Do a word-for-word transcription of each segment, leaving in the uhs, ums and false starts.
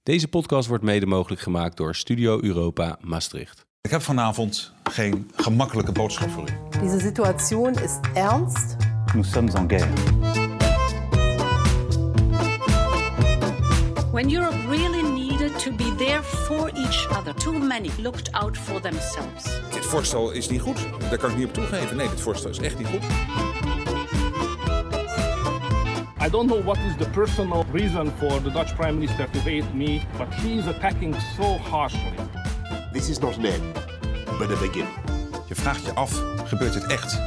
Deze podcast wordt mede mogelijk gemaakt door Studio Europa Maastricht. Ik heb vanavond geen gemakkelijke boodschap voor u. Deze situatie is ernst. Nous sommes en guerre. When Europe really needed to be there for each other, too many looked out for themselves. Dit voorstel is niet goed. Daar kan ik niet op toegeven. Nee, dit voorstel is echt niet goed. I don't know what is the personal reason for the Dutch Prime Minister to hate me, but she is attacking so harshly. This is not an end, but a beginning. Je vraagt je af, gebeurt dit echt?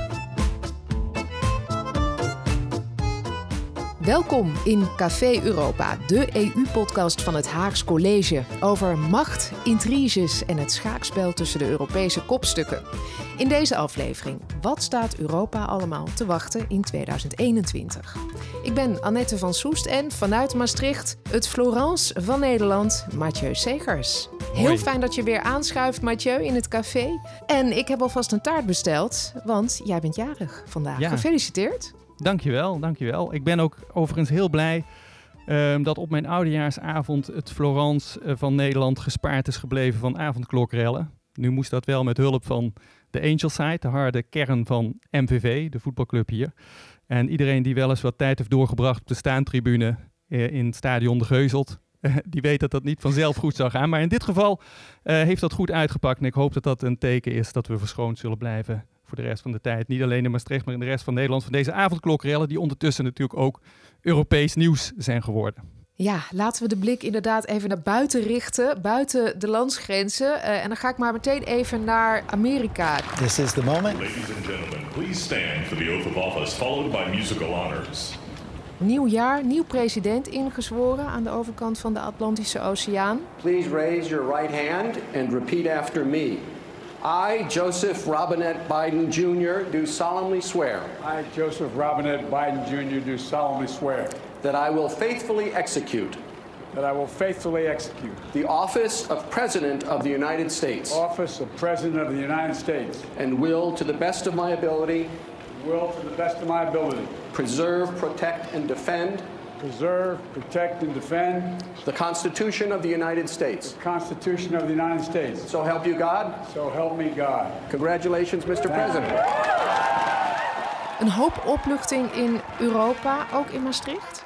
Welkom in Café Europa, de E U-podcast van het Haags College over macht, intriges en het schaakspel tussen de Europese kopstukken. In deze aflevering, wat staat Europa allemaal te wachten in tweeduizend eenentwintig? Ik ben Annette van Soest en vanuit Maastricht het Florence van Nederland, Mathieu Segers. Heel Hoi. Fijn dat je weer aanschuift, Mathieu, in het café. En ik heb alvast een taart besteld, want jij bent jarig vandaag. Ja. Gefeliciteerd. Dankjewel, dankjewel. Ik ben ook overigens heel blij uh, dat op mijn oudejaarsavond het Florence uh, van Nederland gespaard is gebleven van avondklokrellen. Nu moest dat wel met hulp van de Angel Side, de harde kern van M V V, de voetbalclub hier. En iedereen die wel eens wat tijd heeft doorgebracht op de staantribune uh, in het stadion De Geuzelt, uh, die weet dat dat niet vanzelf goed zou gaan. Maar in dit geval uh, heeft dat goed uitgepakt en ik hoop dat dat een teken is dat we verschoond zullen blijven voor de rest van de tijd. Niet alleen in Maastricht, maar in de rest van Nederland van deze avondklokrellen die ondertussen natuurlijk ook Europees nieuws zijn geworden. Ja, laten we de blik inderdaad even naar buiten richten, buiten de landsgrenzen. Uh, en dan ga ik maar meteen even naar Amerika. This is the moment. Ladies and gentlemen, please stand for the oath of office, followed by musical honors. Nieuw jaar, nieuw president ingezworen aan de overkant van de Atlantische Oceaan. Please raise your right hand and repeat after me. I, Joseph Robinette Biden Junior, do solemnly swear. I, Joseph Robinette Biden Junior, do solemnly swear. That I will faithfully execute. That I will faithfully execute. The office of President of the United States. Office of President of the United States. And will, to the best of my ability. Will, to the best of my ability. Preserve, protect, and defend. Preserve, protect, and defend. The Constitution of the United States. The Constitution of the United States. So help you God. So help me God. Congratulations, mister President. Een hoop opluchting in Europa, ook in Maastricht?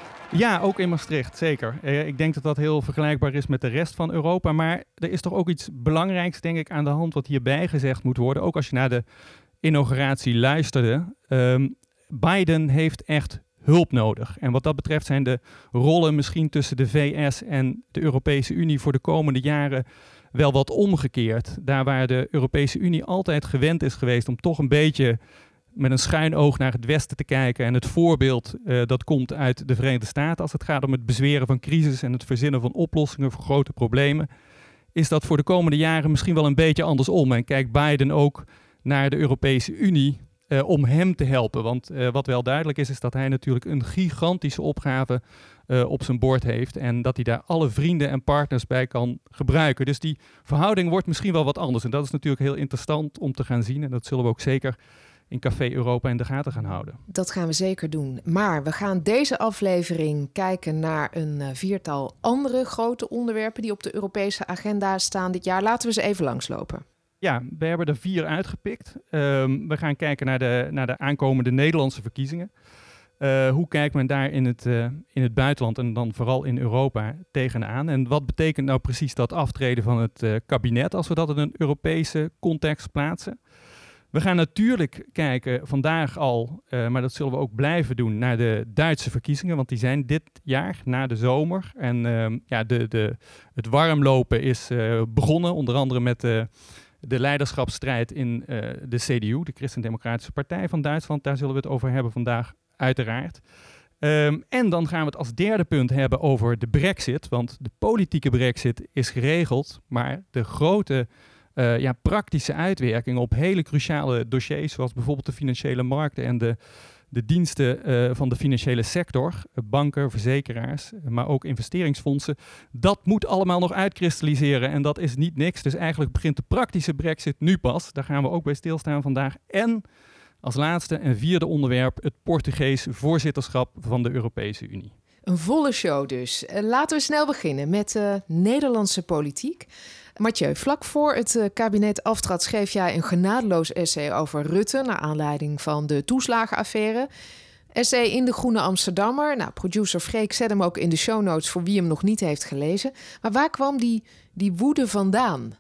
Ja, ook in Maastricht, zeker. Uh, ik denk dat dat heel vergelijkbaar is met de rest van Europa. Maar er is toch ook iets belangrijks, denk ik, aan de hand wat hierbij gezegd moet worden. Ook als je naar de inauguratie luisterde. Um, Biden heeft echt hulp nodig. En wat dat betreft zijn de rollen misschien tussen de V S en de Europese Unie voor de komende jaren wel wat omgekeerd. Daar waar de Europese Unie altijd gewend is geweest om toch een beetje met een schuin oog naar het Westen te kijken. En het voorbeeld uh, dat komt uit de Verenigde Staten als het gaat om het bezweren van crisis en het verzinnen van oplossingen voor grote problemen, is dat voor de komende jaren misschien wel een beetje andersom. En kijkt Biden ook naar de Europese Unie Uh, om hem te helpen. Want uh, wat wel duidelijk is, is dat hij natuurlijk een gigantische opgave uh, op zijn bord heeft en dat hij daar alle vrienden en partners bij kan gebruiken. Dus die verhouding wordt misschien wel wat anders. En dat is natuurlijk heel interessant om te gaan zien. En dat zullen we ook zeker in Café Europa in de gaten gaan houden. Dat gaan we zeker doen. Maar we gaan deze aflevering kijken naar een uh, viertal andere grote onderwerpen die op de Europese agenda staan dit jaar. Laten we ze even langslopen. Ja, we hebben er vier uitgepikt. Um, we gaan kijken naar de, naar de aankomende Nederlandse verkiezingen. Uh, hoe kijkt men daar in het, uh, in het buitenland en dan vooral in Europa tegenaan? En wat betekent nou precies dat aftreden van het uh, kabinet als we dat in een Europese context plaatsen? We gaan natuurlijk kijken vandaag al, uh, maar dat zullen we ook blijven doen, naar de Duitse verkiezingen. Want die zijn dit jaar na de zomer. En uh, ja, de, de, het warmlopen is uh, begonnen, onder andere met uh, de leiderschapsstrijd in uh, de C D U, de Christendemocratische Partij van Duitsland. Daar zullen we het over hebben vandaag, uiteraard. Um, en dan gaan we het als derde punt hebben over de Brexit. Want de politieke Brexit is geregeld, maar de grote uh, ja, praktische uitwerkingen op hele cruciale dossiers, zoals bijvoorbeeld de financiële markten en de, de diensten uh, van de financiële sector, banken, verzekeraars, maar ook investeringsfondsen, dat moet allemaal nog uitkristalliseren en dat is niet niks. Dus eigenlijk begint de praktische Brexit nu pas. Daar gaan we ook bij stilstaan vandaag. En als laatste en vierde onderwerp het Portugees voorzitterschap van de Europese Unie. Een volle show dus. Uh, laten we snel beginnen met de uh, Nederlandse politiek. Mathieu, vlak voor het uh, kabinet aftrad schreef jij een genadeloos essay over Rutte naar aanleiding van de toeslagenaffaire. Essay in de Groene Amsterdammer. Nou, producer Freek zet hem ook in de show notes voor wie hem nog niet heeft gelezen. Maar waar kwam die, die woede vandaan?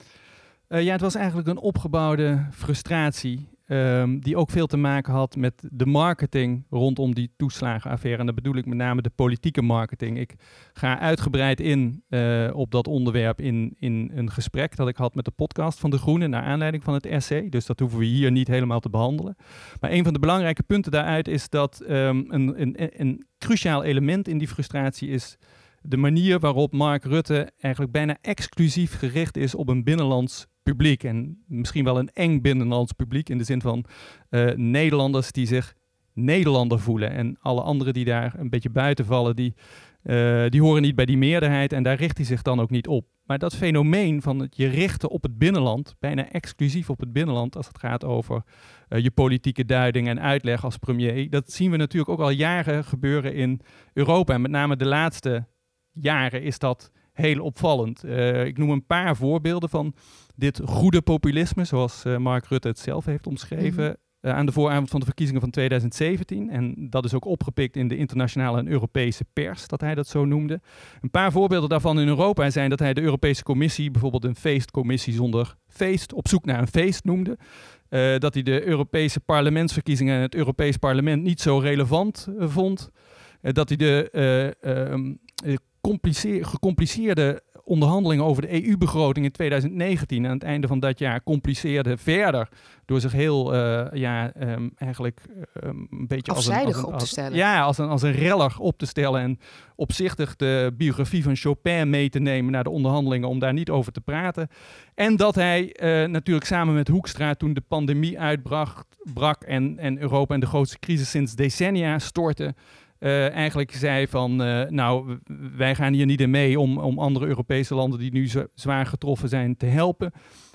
Uh, ja, het was eigenlijk een opgebouwde frustratie. Um, die ook veel te maken had met de marketing rondom die toeslagenaffaire. En dat bedoel ik met name de politieke marketing. Ik ga uitgebreid in uh, op dat onderwerp in, in een gesprek dat ik had met de podcast van De Groene naar aanleiding van het essay. Dus dat hoeven we hier niet helemaal te behandelen. Maar een van de belangrijke punten daaruit is dat um, een, een, een cruciaal element in die frustratie is de manier waarop Mark Rutte eigenlijk bijna exclusief gericht is op een binnenlands publiek. En misschien wel een eng binnenlands publiek in de zin van uh, Nederlanders die zich Nederlander voelen. En alle anderen die daar een beetje buiten vallen, die, uh, die horen niet bij die meerderheid en daar richt hij zich dan ook niet op. Maar dat fenomeen van het je richten op het binnenland, bijna exclusief op het binnenland als het gaat over uh, je politieke duiding en uitleg als premier, dat zien we natuurlijk ook al jaren gebeuren in Europa. En met name de laatste jaren is dat heel opvallend. Uh, ik noem een paar voorbeelden van dit goede populisme, zoals uh, Mark Rutte het zelf heeft omschreven, mm-hmm. uh, aan de vooravond van de verkiezingen van tweeduizend zeventien. En dat is ook opgepikt in de internationale en Europese pers, dat hij dat zo noemde. Een paar voorbeelden daarvan in Europa zijn dat hij de Europese Commissie bijvoorbeeld een feestcommissie zonder feest, op zoek naar een feest noemde. Uh, dat hij de Europese parlementsverkiezingen en het Europees Parlement niet zo relevant uh, vond. Uh, dat hij de uh, um, Compliceer, gecompliceerde onderhandelingen over de E U-begroting in tweeduizend negentien aan het einde van dat jaar compliceerde verder door zich heel uh, ja, um, eigenlijk um, een beetje afzijdig als een, als een, op te stellen. Als, ja, als een, als een reller op te stellen en opzichtig de biografie van Chopin mee te nemen naar de onderhandelingen om daar niet over te praten. En dat hij uh, natuurlijk samen met Hoekstra toen de pandemie uitbrak brak en, en Europa in de grootste crisis sinds decennia stortte, Uh, eigenlijk zei van, uh, nou, wij gaan hier niet in mee om, om andere Europese landen die nu z- zwaar getroffen zijn te helpen.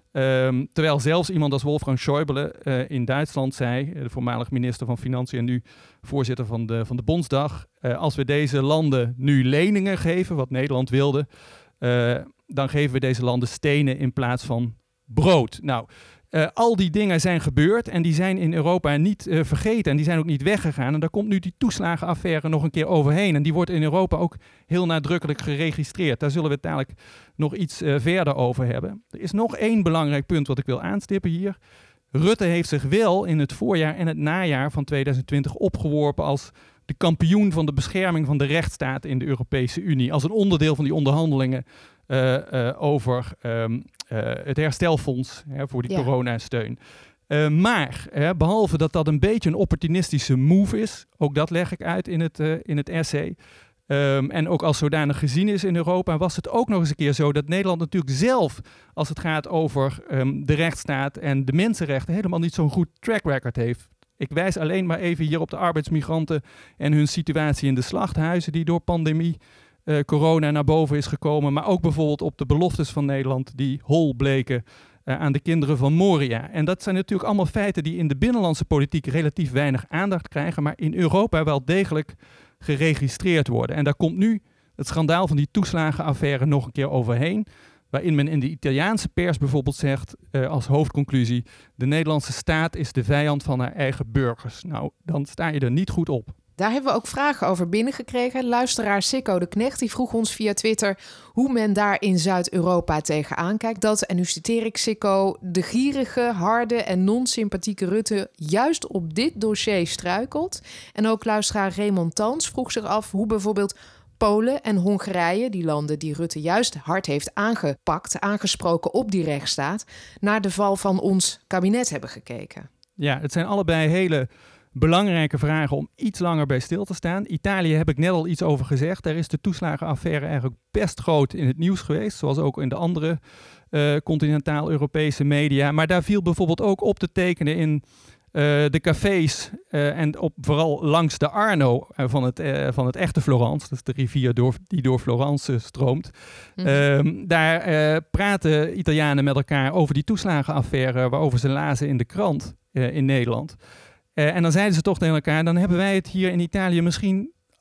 Um, terwijl zelfs iemand als Wolfgang Schäuble uh, in Duitsland zei, de voormalig minister van Financiën en nu voorzitter van de, van de Bondsdag, uh, als we deze landen nu leningen geven, wat Nederland wilde, uh, dan geven we deze landen stenen in plaats van brood. Nou, Uh, al die dingen zijn gebeurd en die zijn in Europa niet uh, vergeten en die zijn ook niet weggegaan. En daar komt nu die toeslagenaffaire nog een keer overheen. En die wordt in Europa ook heel nadrukkelijk geregistreerd. Daar zullen we het dadelijk nog iets uh, verder over hebben. Er is nog één belangrijk punt wat ik wil aanstippen hier. Rutte heeft zich wel in het voorjaar en het najaar van tweeduizend twintig opgeworpen als de kampioen van de bescherming van de rechtsstaat in de Europese Unie. Als een onderdeel van die onderhandelingen uh, uh, over um, uh, het herstelfonds hè, voor die ja. coronasteun. Uh, maar, hè, behalve dat dat een beetje een opportunistische move is, ook dat leg ik uit in het, uh, in het essay, um, en ook als zodanig gezien is in Europa, was het ook nog eens een keer zo dat Nederland natuurlijk zelf, als het gaat over um, de rechtsstaat en de mensenrechten, helemaal niet zo'n goed track record heeft. Ik wijs alleen maar even hier op de arbeidsmigranten en hun situatie in de slachthuizen die door pandemie, uh, corona naar boven is gekomen. Maar ook bijvoorbeeld op de beloftes van Nederland die hol bleken uh, aan de kinderen van Moria. En dat zijn natuurlijk allemaal feiten die in de binnenlandse politiek relatief weinig aandacht krijgen, maar in Europa wel degelijk geregistreerd worden. En daar komt nu het schandaal van die toeslagenaffaire nog een keer overheen, waarin men in de Italiaanse pers bijvoorbeeld zegt uh, als hoofdconclusie: de Nederlandse staat is de vijand van haar eigen burgers. Nou, dan sta je er niet goed op. Daar hebben we ook vragen over binnengekregen. Luisteraar Sikko de Knecht die vroeg ons via Twitter hoe men daar in Zuid-Europa tegenaan kijkt. Dat, en nu citeer ik Sikko, de gierige, harde en non-sympathieke Rutte juist op dit dossier struikelt. En ook luisteraar Raymond Thans vroeg zich af hoe bijvoorbeeld Polen en Hongarije, die landen die Rutte juist hard heeft aangepakt, aangesproken op die rechtsstaat, naar de val van ons kabinet hebben gekeken. Ja, het zijn allebei hele belangrijke vragen om iets langer bij stil te staan. Italië heb ik net al iets over gezegd. Daar is de toeslagenaffaire eigenlijk best groot in het nieuws geweest, zoals ook in de andere uh, continentaal-Europese media. Maar daar viel bijvoorbeeld ook op te tekenen in Uh, de cafés uh, en op, vooral langs de Arno uh, van, het, uh, van het echte Florence, dat is de rivier door, die door Florence stroomt. Mm-hmm. Uh, daar uh, praten Italianen met elkaar over die toeslagenaffaire waarover ze lazen in de krant uh, in Nederland. Uh, en dan zeiden ze toch tegen elkaar, dan hebben wij het hier in Italië misschien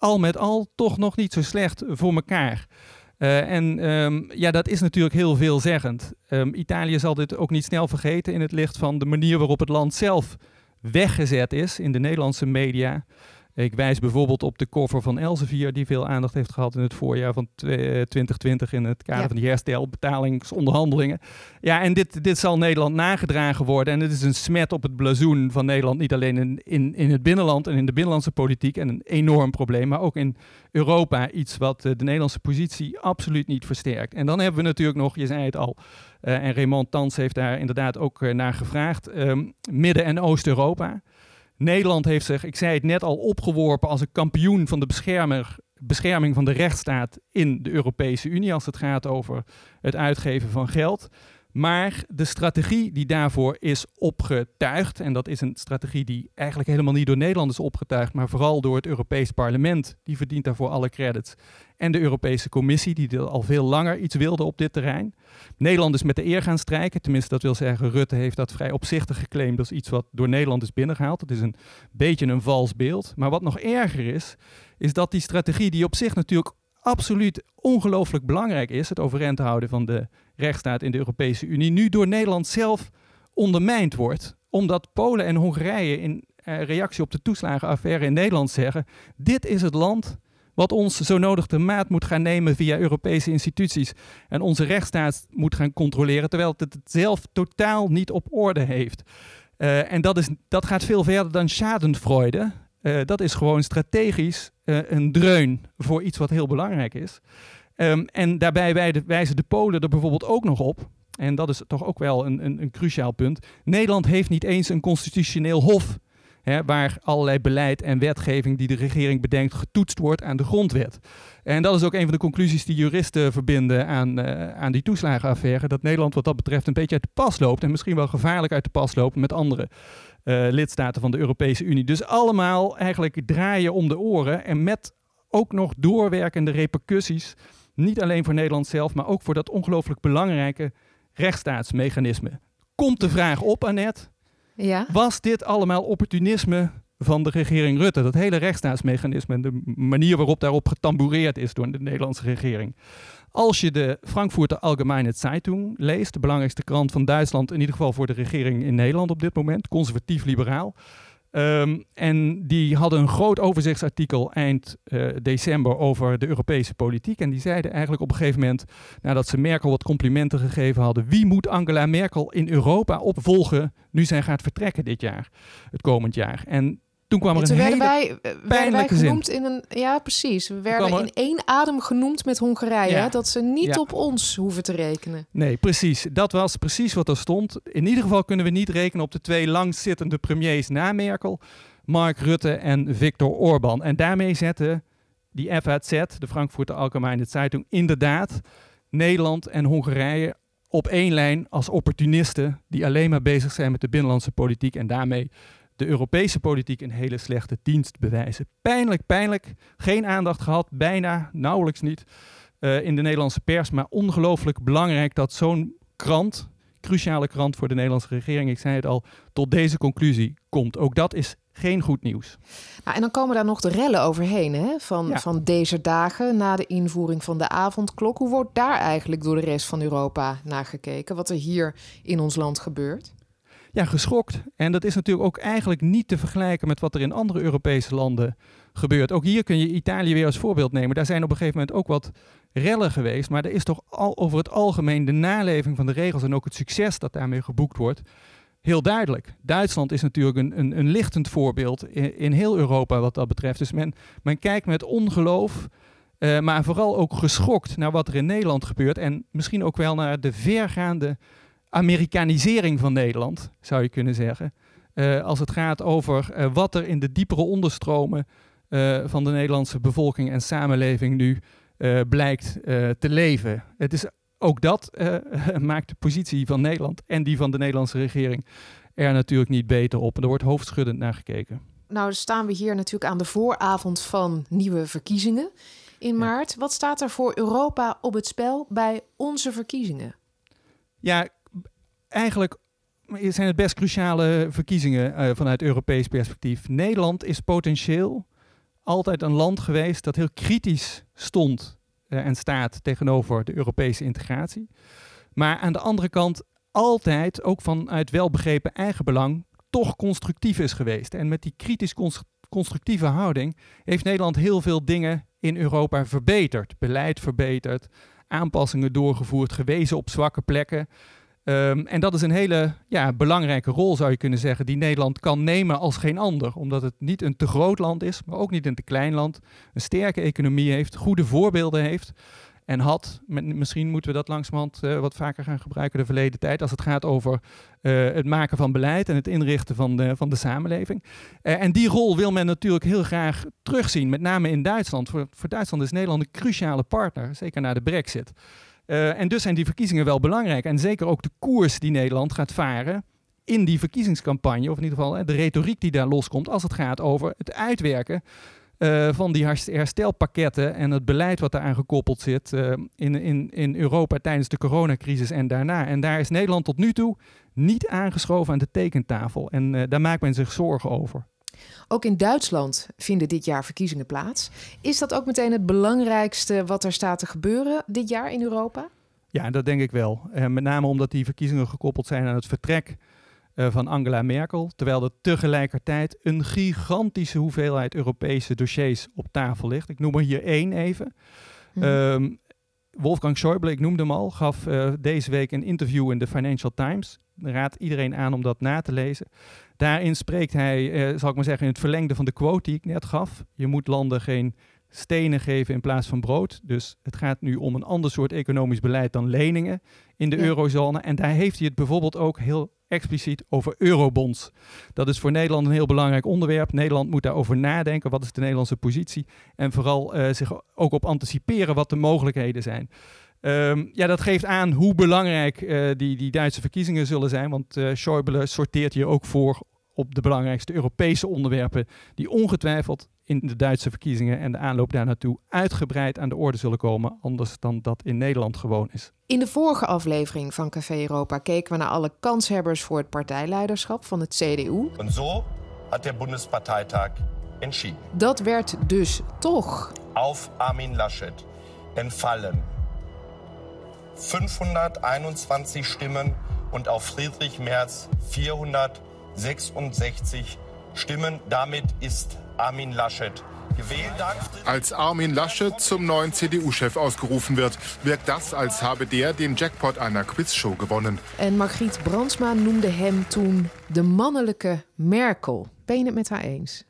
al met al toch nog niet zo slecht voor elkaar. Uh, en um, ja, dat is natuurlijk heel veelzeggend. Um, Italië zal dit ook niet snel vergeten in het licht van de manier waarop het land zelf weggezet is in de Nederlandse media. Ik wijs bijvoorbeeld op de cover van Elsevier, die veel aandacht heeft gehad in het voorjaar van twintig twintig in het kader ja. van die herstelbetalingsonderhandelingen. Ja, en dit, dit zal Nederland nagedragen worden. En het is een smet op het blazoen van Nederland, niet alleen in, in, in het binnenland en in de binnenlandse politiek, en een enorm probleem, maar ook in Europa. Iets wat uh, de Nederlandse positie absoluut niet versterkt. En dan hebben we natuurlijk nog, je zei het al, uh, en Raymond Thans heeft daar inderdaad ook uh, naar gevraagd, um, Midden- en Oost-Europa. Nederland heeft zich, ik zei het net al, opgeworpen als een kampioen van de beschermer, bescherming van de rechtsstaat in de Europese Unie als het gaat over het uitgeven van geld. Maar de strategie die daarvoor is opgetuigd, en dat is een strategie die eigenlijk helemaal niet door Nederland is opgetuigd, maar vooral door het Europees Parlement, die verdient daarvoor alle credits, en de Europese Commissie, die al veel langer iets wilde op dit terrein. Nederland is met de eer gaan strijken, tenminste dat wil zeggen, Rutte heeft dat vrij opzichtig geclaimd als iets wat door Nederland is binnengehaald. Dat is een beetje een vals beeld. Maar wat nog erger is, is dat die strategie die op zich natuurlijk absoluut ongelooflijk belangrijk is, het overeind houden van de rechtsstaat in de Europese Unie, nu door Nederland zelf ondermijnd wordt. Omdat Polen en Hongarije in uh, reactie op de toeslagenaffaire in Nederland zeggen, dit is het land wat ons zo nodig de maat moet gaan nemen via Europese instituties en onze rechtsstaat moet gaan controleren, terwijl het het zelf totaal niet op orde heeft. Uh, en dat, is, dat gaat veel verder dan schadenfreude. Uh, dat is gewoon strategisch uh, een dreun voor iets wat heel belangrijk is. Um, en daarbij wijzen de Polen er bijvoorbeeld ook nog op, en dat is toch ook wel een, een, een cruciaal punt, Nederland heeft niet eens een constitutioneel hof, hè, waar allerlei beleid en wetgeving die de regering bedenkt getoetst wordt aan de grondwet. En dat is ook een van de conclusies die juristen verbinden aan, uh, aan die toeslagenaffaire, dat Nederland wat dat betreft een beetje uit de pas loopt en misschien wel gevaarlijk uit de pas loopt met andere uh, lidstaten van de Europese Unie. Dus allemaal eigenlijk draaien om de oren en met ook nog doorwerkende repercussies, niet alleen voor Nederland zelf, maar ook voor dat ongelooflijk belangrijke rechtsstaatsmechanisme. Komt de vraag op, Annette, ja? Was dit allemaal opportunisme van de regering Rutte? Dat hele rechtsstaatsmechanisme en de manier waarop daarop getamboureerd is door de Nederlandse regering. Als je de Frankfurter Allgemeine Zeitung leest, de belangrijkste krant van Duitsland, in ieder geval voor de regering in Nederland op dit moment, conservatief-liberaal. Um, en die hadden een groot overzichtsartikel eind uh, december over de Europese politiek. En die zeiden eigenlijk op een gegeven moment, nadat ze Merkel wat complimenten gegeven hadden, wie moet Angela Merkel in Europa opvolgen nu zij gaat vertrekken dit jaar, het komend jaar. En toen kwam er ja, toen een werden hele wij, pijnlijke werden wij genoemd zin. in een, ja, precies. We werden er, in één adem genoemd met Hongarije, ja, dat ze niet ja. op ons hoeven te rekenen. Nee, precies. Dat was precies wat er stond. In ieder geval kunnen we niet rekenen op de twee langzittende premiers na Merkel, Mark Rutte en Viktor Orbán. En daarmee zetten die F A Z, de Frankfurter Allgemeine Zeitung, inderdaad Nederland en Hongarije op één lijn als opportunisten die alleen maar bezig zijn met de binnenlandse politiek en daarmee de Europese politiek een hele slechte dienst bewijzen. Pijnlijk, pijnlijk. Geen aandacht gehad, bijna, nauwelijks niet, uh, in de Nederlandse pers. Maar ongelooflijk belangrijk dat zo'n krant, cruciale krant voor de Nederlandse regering, ik zei het al, tot deze conclusie komt. Ook dat is geen goed nieuws. Nou, en dan komen daar nog de rellen overheen, hè? Van, Ja. van deze dagen na de invoering van de avondklok. Hoe wordt daar eigenlijk door de rest van Europa naar gekeken? Wat er hier in ons land gebeurt? Ja, geschokt. En dat is natuurlijk ook eigenlijk niet te vergelijken met wat er in andere Europese landen gebeurt. Ook hier kun je Italië weer als voorbeeld nemen. Daar zijn op een gegeven moment ook wat rellen geweest. Maar er is toch al over het algemeen de naleving van de regels en ook het succes dat daarmee geboekt wordt heel duidelijk. Duitsland is natuurlijk een, een, een lichtend voorbeeld in, in heel Europa wat dat betreft. Dus men, men kijkt met ongeloof, uh, maar vooral ook geschokt naar wat er in Nederland gebeurt. En misschien ook wel naar de vergaande Amerikanisering van Nederland, zou je kunnen zeggen. Uh, als het gaat over uh, wat er in de diepere onderstromen uh, van de Nederlandse bevolking en samenleving nu uh, blijkt uh, te leven. Het is ook dat uh, maakt de positie van Nederland en die van de Nederlandse regering er natuurlijk niet beter op. En er wordt hoofdschuddend naar gekeken. Nou, staan we hier natuurlijk aan de vooravond van nieuwe verkiezingen in maart. Ja. Wat staat er voor Europa op het spel bij onze verkiezingen? Ja, eigenlijk zijn het best cruciale verkiezingen uh, vanuit Europees perspectief. Nederland is potentieel, altijd een land geweest dat heel kritisch stond uh, en staat tegenover de Europese integratie. Maar aan de andere kant altijd, ook vanuit welbegrepen eigenbelang, toch constructief is geweest. En met die kritisch const- constructieve houding heeft Nederland heel veel dingen in Europa verbeterd. Beleid verbeterd, aanpassingen doorgevoerd, gewezen op zwakke plekken. Um, en dat is een hele ja, belangrijke rol, zou je kunnen zeggen, die Nederland kan nemen als geen ander. Omdat het niet een te groot land is, maar ook niet een te klein land. Een sterke economie heeft, goede voorbeelden heeft. En had, met, misschien moeten we dat langzamerhand uh, wat vaker gaan gebruiken de verleden tijd, als het gaat over uh, het maken van beleid en het inrichten van de, van de samenleving. Uh, en die rol wil men natuurlijk heel graag terugzien, met name in Duitsland. Voor, voor Duitsland is Nederland een cruciale partner, zeker na de Brexit. Uh, en dus zijn die verkiezingen wel belangrijk. En zeker ook de koers die Nederland gaat varen in die verkiezingscampagne, of in ieder geval uh, de retoriek die daar loskomt, als het gaat over het uitwerken Uh, van die herstelpakketten en het beleid wat daaraan gekoppeld zit uh, in, in, in Europa tijdens de coronacrisis en daarna. En daar is Nederland tot nu toe niet aangeschoven aan de tekentafel. En uh, daar maakt men zich zorgen over. Ook in Duitsland vinden dit jaar verkiezingen plaats. Is dat ook meteen het belangrijkste wat er staat te gebeuren dit jaar in Europa? Ja, dat denk ik wel. Uh, met name omdat die verkiezingen gekoppeld zijn aan het vertrek Uh, van Angela Merkel, terwijl er tegelijkertijd een gigantische hoeveelheid Europese dossiers op tafel ligt. Ik noem er hier één even. Mm. Um, Wolfgang Schäuble, ik noemde hem al, gaf uh, deze week een interview in de Financial Times. Ik raad iedereen aan om dat na te lezen. Daarin spreekt hij, uh, zal ik maar zeggen, in het verlengde van de quote die ik net gaf. Je moet landen geen stenen geven in plaats van brood. Dus het gaat nu om een ander soort economisch beleid dan leningen in de ja. eurozone. En daar heeft hij het bijvoorbeeld ook heel expliciet over eurobonds. Dat is voor Nederland een heel belangrijk onderwerp. Nederland moet daarover nadenken. Wat is de Nederlandse positie? En vooral uh, zich ook op anticiperen wat de mogelijkheden zijn. Um, ja, dat geeft aan hoe belangrijk uh, die, die Duitse verkiezingen zullen zijn. Want uh, Schäuble sorteert hier ook voor op de belangrijkste Europese onderwerpen die ongetwijfeld in de Duitse verkiezingen en de aanloop daar naartoe uitgebreid aan de orde zullen komen, anders dan dat in Nederland gewoon is. In de vorige aflevering van Café Europa keken we naar alle kanshebbers voor het partijleiderschap van het C D U. En zo had de Bundesparteitag entschieden. Dat werd dus toch. Auf Armin Laschet entfallen fünfhunderteinundzwanzig Stimmen und auf Friedrich Merz vierhundertsechsundsechzig Stimmen. Damit ist Armin Laschet gewählt. Als Armin Laschet zum neuen C D U-Chef ausgerufen wird, wirkt das, als habe der den Jackpot einer Quizshow gewonnen. En Margriet Brandsma noemde hem toen de mannelijke Merkel. Ben je het met haar eens?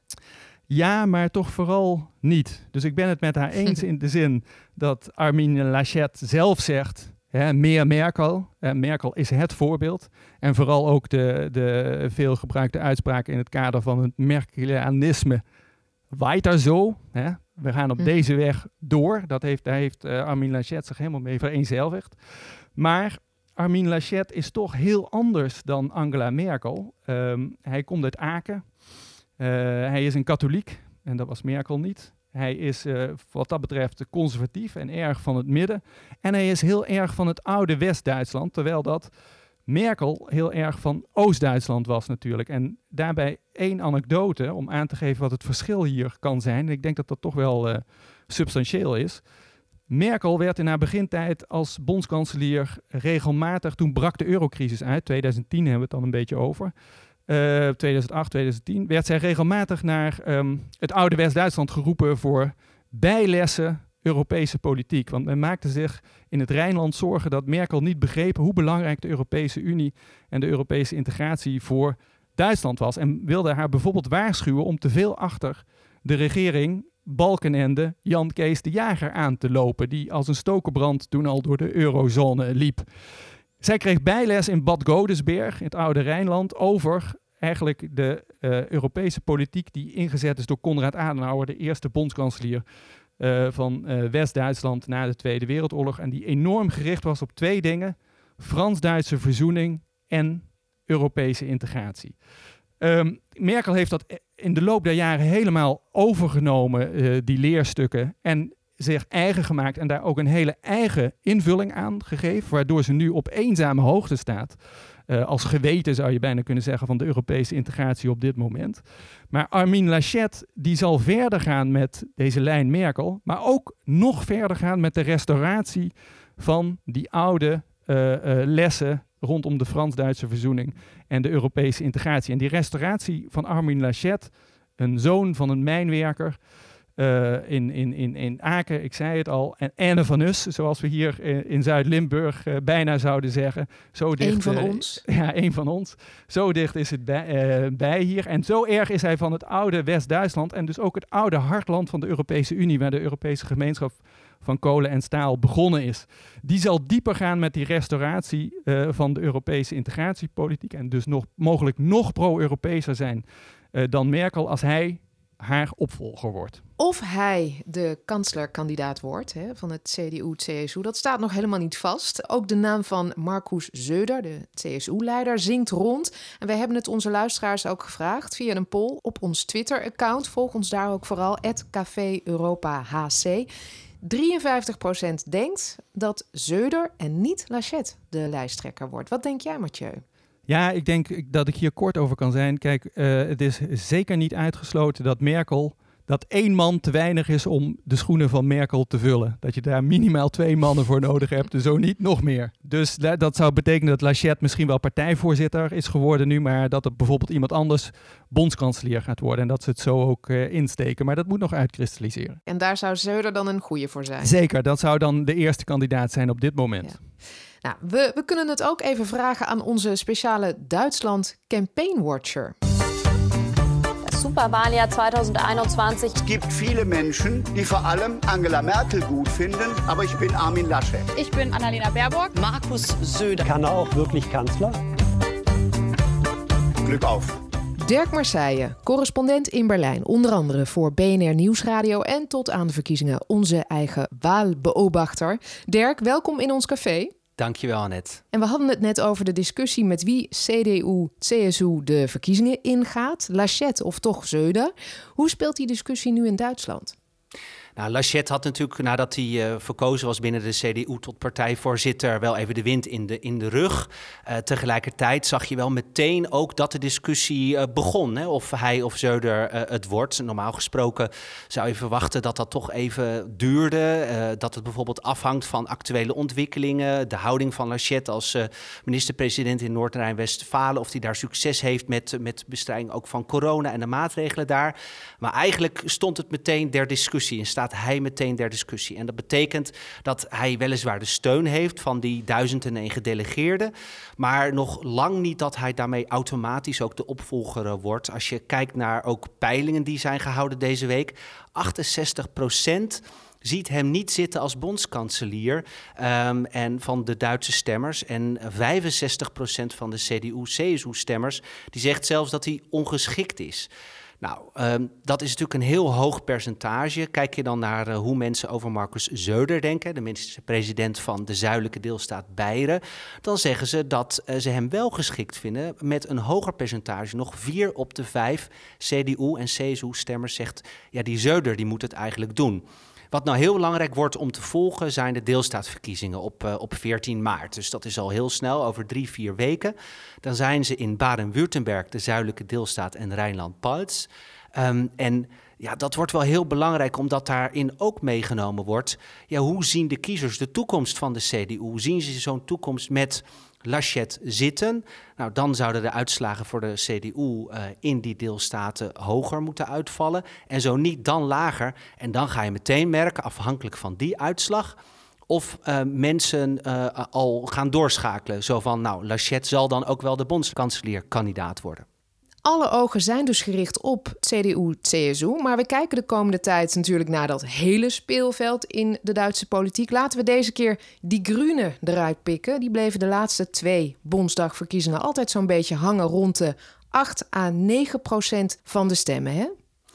Ja, maar toch vooral niet. Dus ik ben het met haar eens in de zin dat Armin Laschet zelf zegt, hè, meer Merkel. Uh, Merkel is het voorbeeld. En vooral ook de, de veel gebruikte uitspraak in het kader van het Merkelianisme. Weiter zo. Hè? We gaan op hm. deze weg door. Dat heeft, daar heeft uh, Armin Laschet zich helemaal mee vereenzelvigd. Maar Armin Laschet is toch heel anders dan Angela Merkel. Um, hij komt uit Aken. Uh, hij is een katholiek. En dat was Merkel niet. Hij is uh, wat dat betreft conservatief en erg van het midden. En hij is heel erg van het oude West-Duitsland. Terwijl dat Merkel heel erg van Oost-Duitsland was natuurlijk. En daarbij één anekdote om aan te geven wat het verschil hier kan zijn. En ik denk dat dat toch wel uh, substantieel is. Merkel werd in haar begintijd als bondskanselier regelmatig, toen brak de eurocrisis uit, twintig tien hebben we het dan een beetje over, uh, tweeduizend acht, tweeduizend tien, werd zij regelmatig naar um, het oude West-Duitsland geroepen voor bijlessen Europese politiek. Want men maakte zich in het Rijnland zorgen dat Merkel niet begreep hoe belangrijk de Europese Unie en de Europese integratie voor Duitsland was. En wilde haar bijvoorbeeld waarschuwen om te veel achter de regering Balkenende Jan Kees de Jager aan te lopen, die als een stokenbrand toen al door de eurozone liep. Zij kreeg bijles in Bad Godesberg, in het oude Rijnland, over eigenlijk de uh, Europese politiek die ingezet is door Konrad Adenauer, de eerste bondskanselier uh, van uh, West-Duitsland na de Tweede Wereldoorlog. En die enorm gericht was op twee dingen: Frans-Duitse verzoening en Europese integratie. Um, Merkel heeft dat in de loop der jaren helemaal overgenomen, uh, die leerstukken. En zich eigen gemaakt en daar ook een hele eigen invulling aan gegeven, waardoor ze nu op eenzame hoogte staat. Uh, als geweten zou je bijna kunnen zeggen van de Europese integratie op dit moment. Maar Armin Laschet die zal verder gaan met deze lijn Merkel, maar ook nog verder gaan met de restauratie van die oude uh, uh, lessen rondom de Frans-Duitse verzoening en de Europese integratie. En die restauratie van Armin Laschet, een zoon van een mijnwerker uh, in, in, in, in Aken, ik zei het al, en Anne van Us, zoals we hier in, in Zuid-Limburg uh, bijna zouden zeggen. Zo dicht, Eén van uh, ons. Ja, één van ons. Zo dicht is het bij, uh, bij hier. En zo erg is hij van het oude West-Duitsland en dus ook het oude hartland van de Europese Unie, waar de Europese gemeenschap van kolen en staal begonnen is. Die zal dieper gaan met die restauratie uh, van de Europese integratiepolitiek en dus nog, mogelijk nog pro-Europeeser zijn uh, dan Merkel als hij haar opvolger wordt. Of hij de kanslerkandidaat wordt hè, van het C D U C S U, dat staat nog helemaal niet vast. Ook de naam van Markus Söder, de C S U-leider, zingt rond. En wij hebben het onze luisteraars ook gevraagd via een poll op ons Twitter-account. Volg ons daar ook vooral, at Café Europa H C. drieënvijftig procent denkt dat Söder en niet Laschet de lijsttrekker wordt. Wat denk jij, Mathieu? Ja, ik denk dat ik hier kort over kan zijn. Kijk, uh, het is zeker niet uitgesloten dat Merkel, dat één man te weinig is om de schoenen van Merkel te vullen. Dat je daar minimaal twee mannen voor nodig hebt, dus zo niet nog meer. Dus da- dat zou betekenen dat Laschet misschien wel partijvoorzitter is geworden nu, maar dat er bijvoorbeeld iemand anders bondskanselier gaat worden en dat ze het zo ook uh, insteken. Maar dat moet nog uitkristalliseren. En daar zou Söder dan een goeie voor zijn? Zeker, dat zou dan de eerste kandidaat zijn op dit moment. Ja. Nou, we, we kunnen het ook even vragen aan onze speciale Duitsland Campaign Watcher. Das Superwahljahr zwanzig eenentwintig. Es gibt viele Menschen, die vor allem Angela Merkel gut finden, aber ich bin Armin Laschet. Ich bin Annalena Baerbock. Markus Söder. Kann er auch wirklich Kanzler? Glück auf. Dirk Marseille, correspondent in Berlijn, onder andere voor B N R Nieuwsradio en tot aan de verkiezingen onze eigen Wahlbeobachter. Dirk, welkom in ons café. Dankjewel, Annette. En we hadden het net over de discussie met wie C D U C S U de verkiezingen ingaat. Laschet of toch Söder. Hoe speelt die discussie nu in Duitsland? Nou, Laschet had natuurlijk, nadat hij uh, verkozen was binnen de C D U tot partijvoorzitter, wel even de wind in de, in de rug. Uh, tegelijkertijd zag je wel meteen ook dat de discussie uh, begon. Hè, of hij of Söder uh, het wordt. Normaal gesproken zou je verwachten dat dat toch even duurde. Uh, dat het bijvoorbeeld afhangt van actuele ontwikkelingen. De houding van Laschet als uh, minister-president in Noord-Rijn-Westfalen. Of hij daar succes heeft met, met bestrijding ook van corona en de maatregelen daar. Maar eigenlijk stond het meteen ter discussie en staat hij meteen ter discussie. En dat betekent dat hij weliswaar de steun heeft van die duizend en één gedelegeerden, maar nog lang niet dat hij daarmee automatisch ook de opvolger wordt. Als je kijkt naar ook peilingen die zijn gehouden deze week, achtenzestig procent ziet hem niet zitten als bondskanselier um, en van de Duitse stemmers. En vijfenzestig procent van de C D U C S U-stemmers die zegt zelfs dat hij ongeschikt is. Nou, um, dat is natuurlijk een heel hoog percentage. Kijk je dan naar uh, hoe mensen over Markus Söder denken, de minister-president van de zuidelijke deelstaat Beieren, dan zeggen ze dat uh, ze hem wel geschikt vinden met een hoger percentage. Nog vier op de vijf C D U en C S U-stemmers zegt, ja, die Söder die moet het eigenlijk doen. Wat nou heel belangrijk wordt om te volgen zijn de deelstaatverkiezingen op, uh, op veertien maart. Dus dat is al heel snel, over drie, vier weken. Dan zijn ze in Baden-Württemberg, de zuidelijke deelstaat, en Rijnland-Pfalz. Um, en ja, dat wordt wel heel belangrijk, omdat daarin ook meegenomen wordt, ja, hoe zien de kiezers de toekomst van de C D U? Hoe zien ze zo'n toekomst met Laschet zitten? Nou, dan zouden de uitslagen voor de C D U uh, in die deelstaten hoger moeten uitvallen. En zo niet, dan lager. En dan ga je meteen merken, afhankelijk van die uitslag, of uh, mensen uh, al gaan doorschakelen. Zo van, nou, Laschet zal dan ook wel de bondskanselierkandidaat worden. Alle ogen zijn dus gericht op C D U C S U, maar we kijken de komende tijd natuurlijk naar dat hele speelveld in de Duitse politiek. Laten we deze keer die Groenen eruit pikken. Die bleven de laatste twee Bondsdagverkiezingen altijd zo'n beetje hangen rond de acht à negen procent van de stemmen, hè?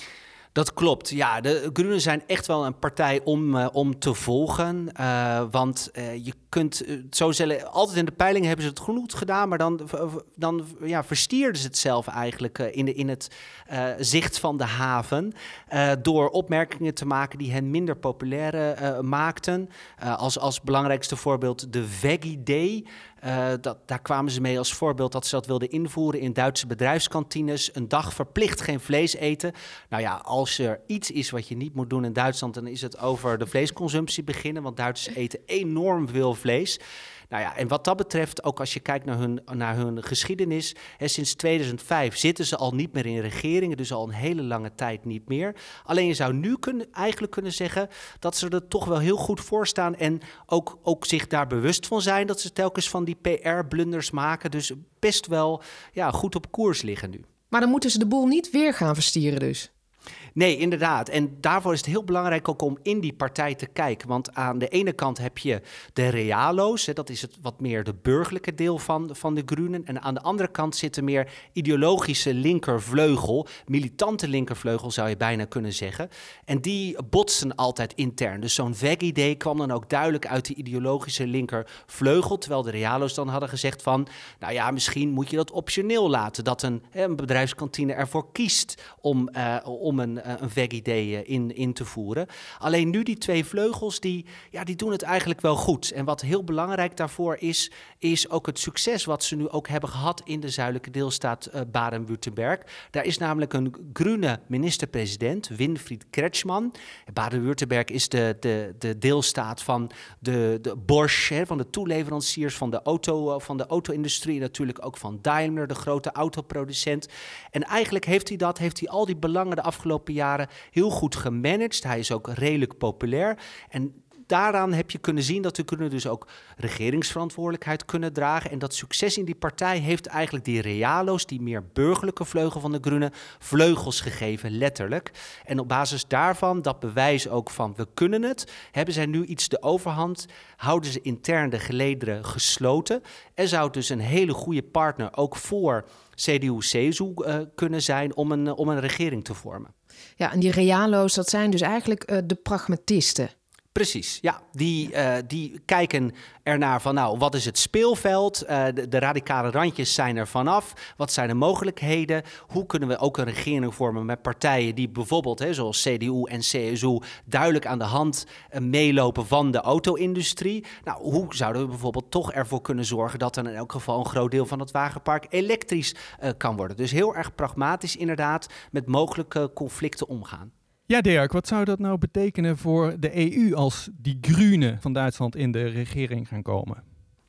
Dat klopt, ja. De Groenen zijn echt wel een partij om, uh, om te volgen. Uh, want uh, je kunt, uh, zo zullen, altijd in de peilingen hebben ze het goed gedaan, maar dan, dan ja, verstierden ze het zelf eigenlijk uh, in, de, in het uh, zicht van de haven. Uh, door opmerkingen te maken die hen minder populair uh, maakten. Uh, als, als belangrijkste voorbeeld de Veggie Day. Uh, dat, daar kwamen ze mee als voorbeeld dat ze dat wilden invoeren in Duitse bedrijfskantines. Een dag verplicht geen vlees eten. Nou ja, als er iets is wat je niet moet doen in Duitsland, dan is het over de vleesconsumptie beginnen. Want Duitsers eten enorm veel vlees. Nou ja, en wat dat betreft, ook als je kijkt naar hun, naar hun geschiedenis, hè, sinds tweeduizend vijf zitten ze al niet meer in regeringen, dus al een hele lange tijd niet meer. Alleen je zou nu kunnen, eigenlijk kunnen zeggen dat ze er toch wel heel goed voor staan en ook, ook zich daar bewust van zijn dat ze telkens van die P R-blunders maken. Dus best wel ja, goed op koers liggen nu. Maar dan moeten ze de boel niet weer gaan verstieren dus. Nee, inderdaad. En daarvoor is het heel belangrijk ook om in die partij te kijken. Want aan de ene kant heb je de realo's. Hè, dat is het wat meer de burgerlijke deel van, van de Groenen. En aan de andere kant zit een meer ideologische linkervleugel. Militante linkervleugel zou je bijna kunnen zeggen. En die botsen altijd intern. Dus zo'n Veggie Day kwam dan ook duidelijk uit de ideologische linkervleugel. Terwijl de realo's dan hadden gezegd van, nou ja, misschien moet je dat optioneel laten. Dat een, een bedrijfskantine ervoor kiest om, uh, om een een Veggie Day in, in te voeren. Alleen nu die twee vleugels, die, ja, die doen het eigenlijk wel goed. En wat heel belangrijk daarvoor is, is ook het succes wat ze nu ook hebben gehad in de zuidelijke deelstaat uh, Baden-Württemberg. Daar is namelijk een groene minister-president, Winfried Kretschmann. Baden-Württemberg is de, de, de deelstaat van de, de Bosch, hè, van de toeleveranciers van de, auto, van de auto-industrie en natuurlijk ook van Daimler, de grote autoproducent. En eigenlijk heeft hij dat, heeft hij al die belangen de afgelopen jaren heel goed gemanaged. Hij is ook redelijk populair. En daaraan heb je kunnen zien dat de Groenen dus ook regeringsverantwoordelijkheid kunnen dragen. En dat succes in die partij heeft eigenlijk die realo's, die meer burgerlijke vleugel van de Groenen, vleugels gegeven, letterlijk. En op basis daarvan, dat bewijs ook van we kunnen het, hebben zij nu iets de overhand, houden ze intern de gelederen gesloten. Er zou dus een hele goede partner ook voor C D U C S U uh, kunnen zijn om een, om een regering te vormen. Ja, en die realo's, dat zijn dus eigenlijk uh, de pragmatisten. Precies, ja. Die, uh, die kijken ernaar van, nou, wat is het speelveld? Uh, de, de radicale randjes zijn er vanaf. Wat zijn de mogelijkheden? Hoe kunnen we ook een regering vormen met partijen die bijvoorbeeld, hè, zoals C D U en C S U, duidelijk aan de hand uh, meelopen van de auto-industrie? Nou, hoe zouden we bijvoorbeeld toch ervoor kunnen zorgen dat er in elk geval een groot deel van het wagenpark elektrisch uh, kan worden? Dus heel erg pragmatisch inderdaad met mogelijke conflicten omgaan. Ja, Dirk, wat zou dat nou betekenen voor de E U als die Groenen van Duitsland in de regering gaan komen?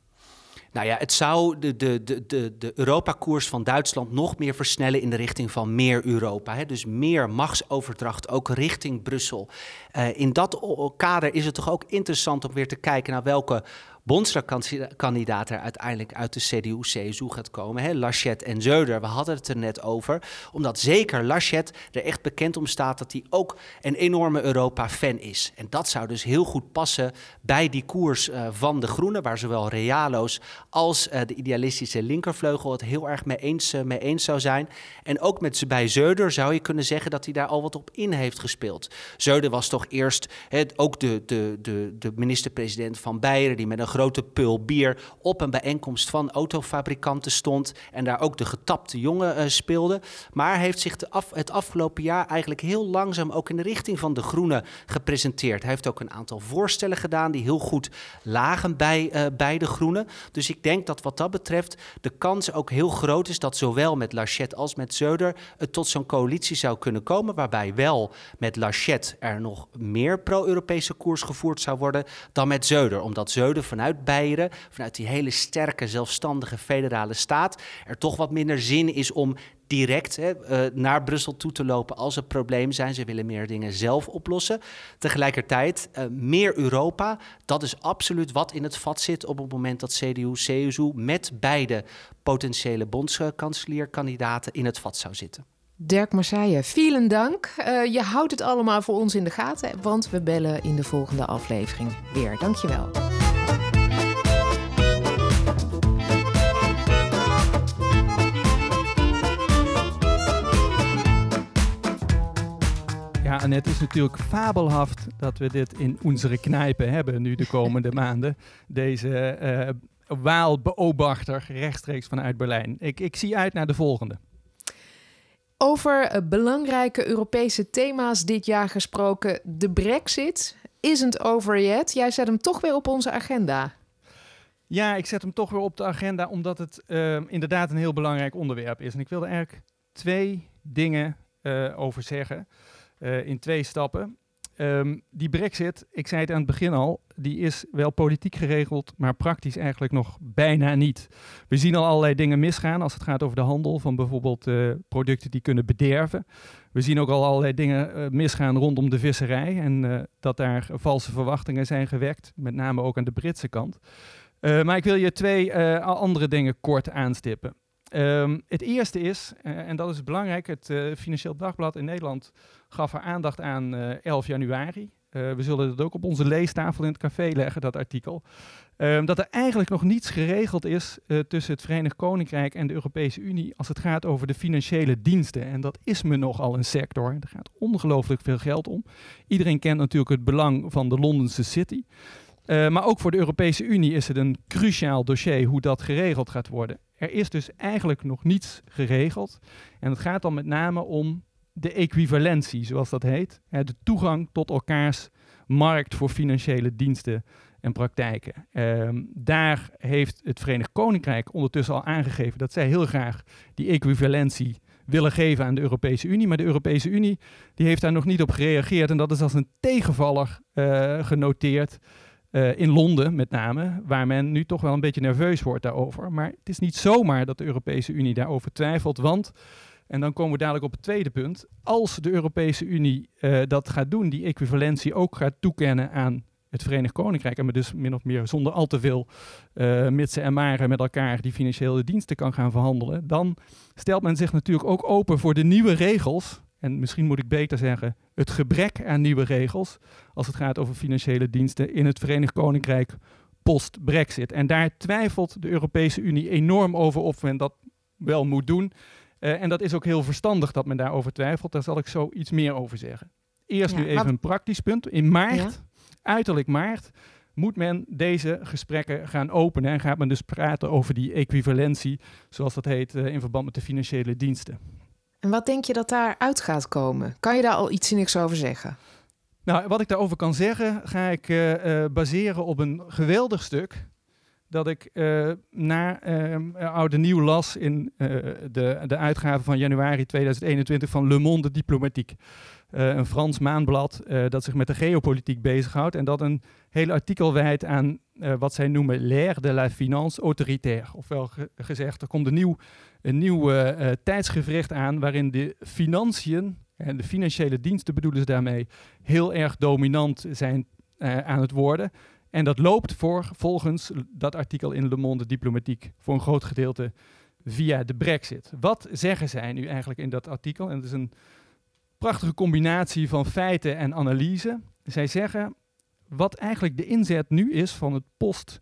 Nou ja, het zou de, de, de, de, de Europa-koers van Duitsland nog meer versnellen in de richting van meer Europa. Hè? Dus meer machtsoverdracht, ook richting Brussel. Uh, in dat kader is het toch ook interessant om weer te kijken naar welke bondskandidaat er uiteindelijk uit de C D U C S U gaat komen. Hè? Laschet en Söder, we hadden het er net over. Omdat zeker Laschet er echt bekend om staat dat hij ook een enorme Europa-fan is. En dat zou dus heel goed passen bij die koers uh, van de Groenen, waar zowel realo's als uh, de idealistische linkervleugel het heel erg mee eens, uh, mee eens zou zijn. En ook met, bij Söder zou je kunnen zeggen dat hij daar al wat op in heeft gespeeld. Söder was toch eerst hè, ook de, de, de, de minister-president van Beieren, die met een grote pul bier op een bijeenkomst van autofabrikanten stond en daar ook de getapte jongen uh, speelde. Maar heeft zich de af, het afgelopen jaar eigenlijk heel langzaam ook in de richting van de Groenen gepresenteerd. Hij heeft ook een aantal voorstellen gedaan die heel goed lagen bij, uh, bij de Groenen. Dus ik denk dat wat dat betreft de kans ook heel groot is dat zowel met Laschet als met Söder het tot zo'n coalitie zou kunnen komen, waarbij wel met Laschet er nog meer pro-Europese koers gevoerd zou worden dan met Söder. Omdat Söder vanuit Beieren, vanuit die hele sterke, zelfstandige federale staat, er toch wat minder zin is om direct hè, uh, naar Brussel toe te lopen als er problemen zijn. Ze willen meer dingen zelf oplossen. Tegelijkertijd, uh, meer Europa, dat is absoluut wat in het vat zit op het moment dat C D U, C S U met beide potentiële bondskanselierkandidaten in het vat zou zitten. Dirk Marseille, vielen dank. Uh, je houdt het allemaal voor ons in de gaten, want we bellen in de volgende aflevering weer. Dankjewel. Ja, en het is natuurlijk fabelhaft dat we dit in onze knijpen hebben nu de komende maanden. Deze uh, waalbeobachter rechtstreeks vanuit Berlijn. Ik, ik zie uit naar de volgende. Over uh, belangrijke Europese thema's dit jaar gesproken. De Brexit isn't over yet. Jij zet hem toch weer op onze agenda. Ja, ik zet hem toch weer op de agenda omdat het uh, inderdaad een heel belangrijk onderwerp is. En ik wilde eigenlijk twee dingen uh, over zeggen uh, in twee stappen. Um, die Brexit, ik zei het aan het begin al, die is wel politiek geregeld, maar praktisch eigenlijk nog bijna niet. We zien al allerlei dingen misgaan als het gaat over de handel van bijvoorbeeld uh, producten die kunnen bederven. We zien ook al allerlei dingen uh, misgaan rondom de visserij en uh, dat daar valse verwachtingen zijn gewekt, met name ook aan de Britse kant. Uh, maar ik wil je twee uh, andere dingen kort aanstippen. Um, het eerste is, uh, en dat is belangrijk, het uh, Financieel Dagblad in Nederland gaf er aandacht aan uh, elf januari. Uh, we zullen dat ook op onze leestafel in het café leggen, dat artikel. Um, dat er eigenlijk nog niets geregeld is uh, tussen het Verenigd Koninkrijk en de Europese Unie als het gaat over de financiële diensten. En dat is me nogal een sector. Er gaat ongelooflijk veel geld om. Iedereen kent natuurlijk het belang van de Londense City. Uh, maar ook voor de Europese Unie is het een cruciaal dossier hoe dat geregeld gaat worden. Er is dus eigenlijk nog niets geregeld. En het gaat dan met name om de equivalentie, zoals dat heet. Hè, de toegang tot elkaars markt voor financiële diensten en praktijken. Um, daar heeft het Verenigd Koninkrijk ondertussen al aangegeven dat zij heel graag die equivalentie willen geven aan de Europese Unie. Maar de Europese Unie die heeft daar nog niet op gereageerd. En dat is als een tegenvaller uh, genoteerd. Uh, in Londen met name, waar men nu toch wel een beetje nerveus wordt daarover. Maar het is niet zomaar dat de Europese Unie daarover twijfelt, want, en dan komen we dadelijk op het tweede punt, als de Europese Unie uh, dat gaat doen, die equivalentie ook gaat toekennen aan het Verenigd Koninkrijk, en dus min of meer zonder al te veel uh, mitsen en maren met elkaar die financiële diensten kan gaan verhandelen, dan stelt men zich natuurlijk ook open voor de nieuwe regels. En misschien moet ik beter zeggen, het gebrek aan nieuwe regels als het gaat over financiële diensten in het Verenigd Koninkrijk post-Brexit. En daar twijfelt de Europese Unie enorm over of men dat wel moet doen. Uh, en dat is ook heel verstandig dat men daarover twijfelt. Daar zal ik zo iets meer over zeggen. Eerst ja, nu even een praktisch punt. In maart, ja. uiterlijk maart, moet men deze gesprekken gaan openen. En gaat men dus praten over die equivalentie, zoals dat heet, uh, in verband met de financiële diensten. En wat denk je dat daaruit gaat komen? Kan je daar al iets niks over zeggen? Nou, wat ik daarover kan zeggen, ga ik uh, uh, baseren op een geweldig stuk dat ik uh, na uh, oude nieuw las in uh, de, de uitgave van januari tweeduizend eenentwintig van Le Monde Diplomatique. Uh, een Frans maandblad uh, dat zich met de geopolitiek bezighoudt en dat een hele artikel wijdt aan uh, wat zij noemen l'ère de la finance autoritaire. Ofwel ge- gezegd, er komt een nieuw, een nieuw uh, uh, tijdsgewricht aan waarin de financiën en de financiële diensten bedoelen ze daarmee heel erg dominant zijn uh, aan het worden. En dat loopt voor, volgens dat artikel in Le Monde Diplomatique voor een groot gedeelte via de Brexit. Wat zeggen zij nu eigenlijk in dat artikel? En het is een prachtige combinatie van feiten en analyse. Zij zeggen wat eigenlijk de inzet nu is van het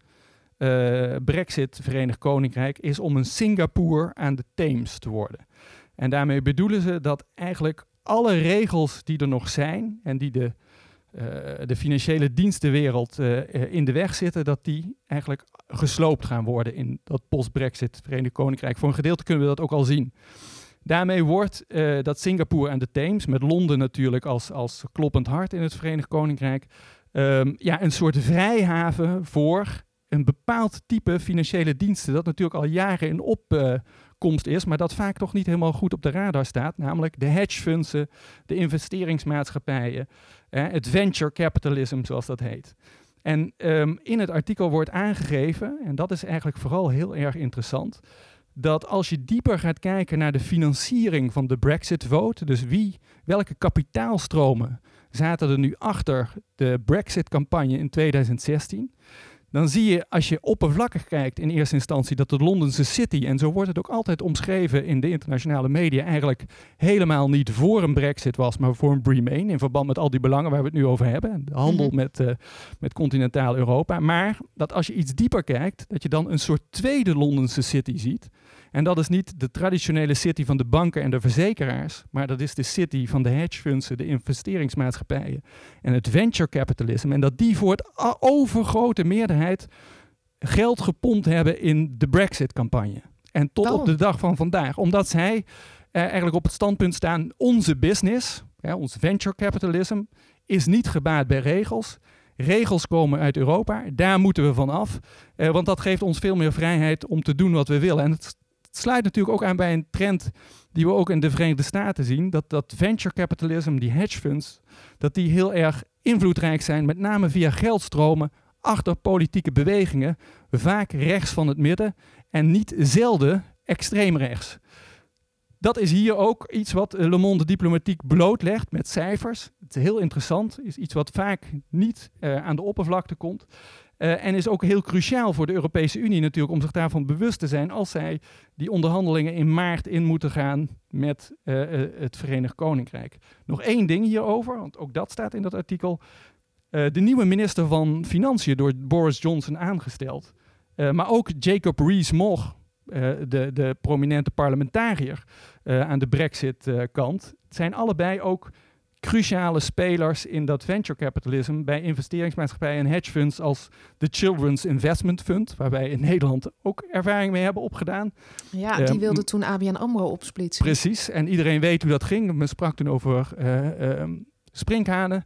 post-Brexit uh, Verenigd Koninkrijk is om een Singapore aan de Theems te worden. En daarmee bedoelen ze dat eigenlijk alle regels die er nog zijn en die de, uh, de financiële dienstenwereld uh, in de weg zitten, dat die eigenlijk gesloopt gaan worden in dat post-Brexit Verenigd Koninkrijk. Voor een gedeelte kunnen we dat ook al zien. Daarmee wordt uh, dat Singapore aan de Theems, met Londen natuurlijk als, als kloppend hart in het Verenigd Koninkrijk, um, ja, een soort vrijhaven voor een bepaald type financiële diensten dat natuurlijk al jaren in opkomst uh, is, maar dat vaak toch niet helemaal goed op de radar staat, namelijk de hedgefondsen, de investeringsmaatschappijen, uh, het venture capitalism zoals dat heet. En um, in het artikel wordt aangegeven, en dat is eigenlijk vooral heel erg interessant, dat als je dieper gaat kijken naar de financiering van de Brexit-vote, dus wie, welke kapitaalstromen zaten er nu achter de Brexit-campagne in tweeduizend zestien, dan zie je, als je oppervlakkig kijkt in eerste instantie, dat de Londense City, en zo wordt het ook altijd omschreven in de internationale media, eigenlijk helemaal niet voor een Brexit was, maar voor een Remain, in verband met al die belangen waar we het nu over hebben, de handel mm-hmm. met, uh, met continentaal Europa. Maar dat als je iets dieper kijkt, dat je dan een soort tweede Londense City ziet. En dat is niet de traditionele city van de banken en de verzekeraars, maar dat is de city van de hedgefondsen, de investeringsmaatschappijen en het venture capitalism. En dat die voor het overgrote meerderheid geld gepompt hebben in de Brexit-campagne. En tot Waarom? op de dag van vandaag. Omdat zij eh, eigenlijk op het standpunt staan, onze business, ja, ons venture capitalism, is niet gebaat bij regels. Regels komen uit Europa, daar moeten we van af. Eh, want dat geeft ons veel meer vrijheid om te doen wat we willen. En het sluit natuurlijk ook aan bij een trend die we ook in de Verenigde Staten zien. Dat, dat venture capitalism, die hedge funds, dat die heel erg invloedrijk zijn, met name via geldstromen achter politieke bewegingen, vaak rechts van het midden en niet zelden extreem rechts. Dat is hier ook iets wat Le Monde Diplomatique blootlegt met cijfers. Het is heel interessant, is iets wat vaak niet uh, aan de oppervlakte komt. Uh, en is ook heel cruciaal voor de Europese Unie natuurlijk om zich daarvan bewust te zijn als zij die onderhandelingen in maart in moeten gaan met uh, uh, het Verenigd Koninkrijk. Nog één ding hierover, want ook dat staat in dat artikel. Uh, de nieuwe minister van Financiën door Boris Johnson aangesteld, uh, maar ook Jacob Rees-Mogg, uh, de, de prominente parlementariër uh, aan de Brexit-kant, uh, zijn allebei ook cruciale spelers in dat venture capitalism bij investeringsmaatschappijen en hedge funds als de Children's Investment Fund, waar wij in Nederland ook ervaring mee hebben opgedaan. Ja, die uh, wilde toen A B N AMRO opsplitsen. Precies, en iedereen weet hoe dat ging. Men sprak toen over uh, um, sprinkhanen.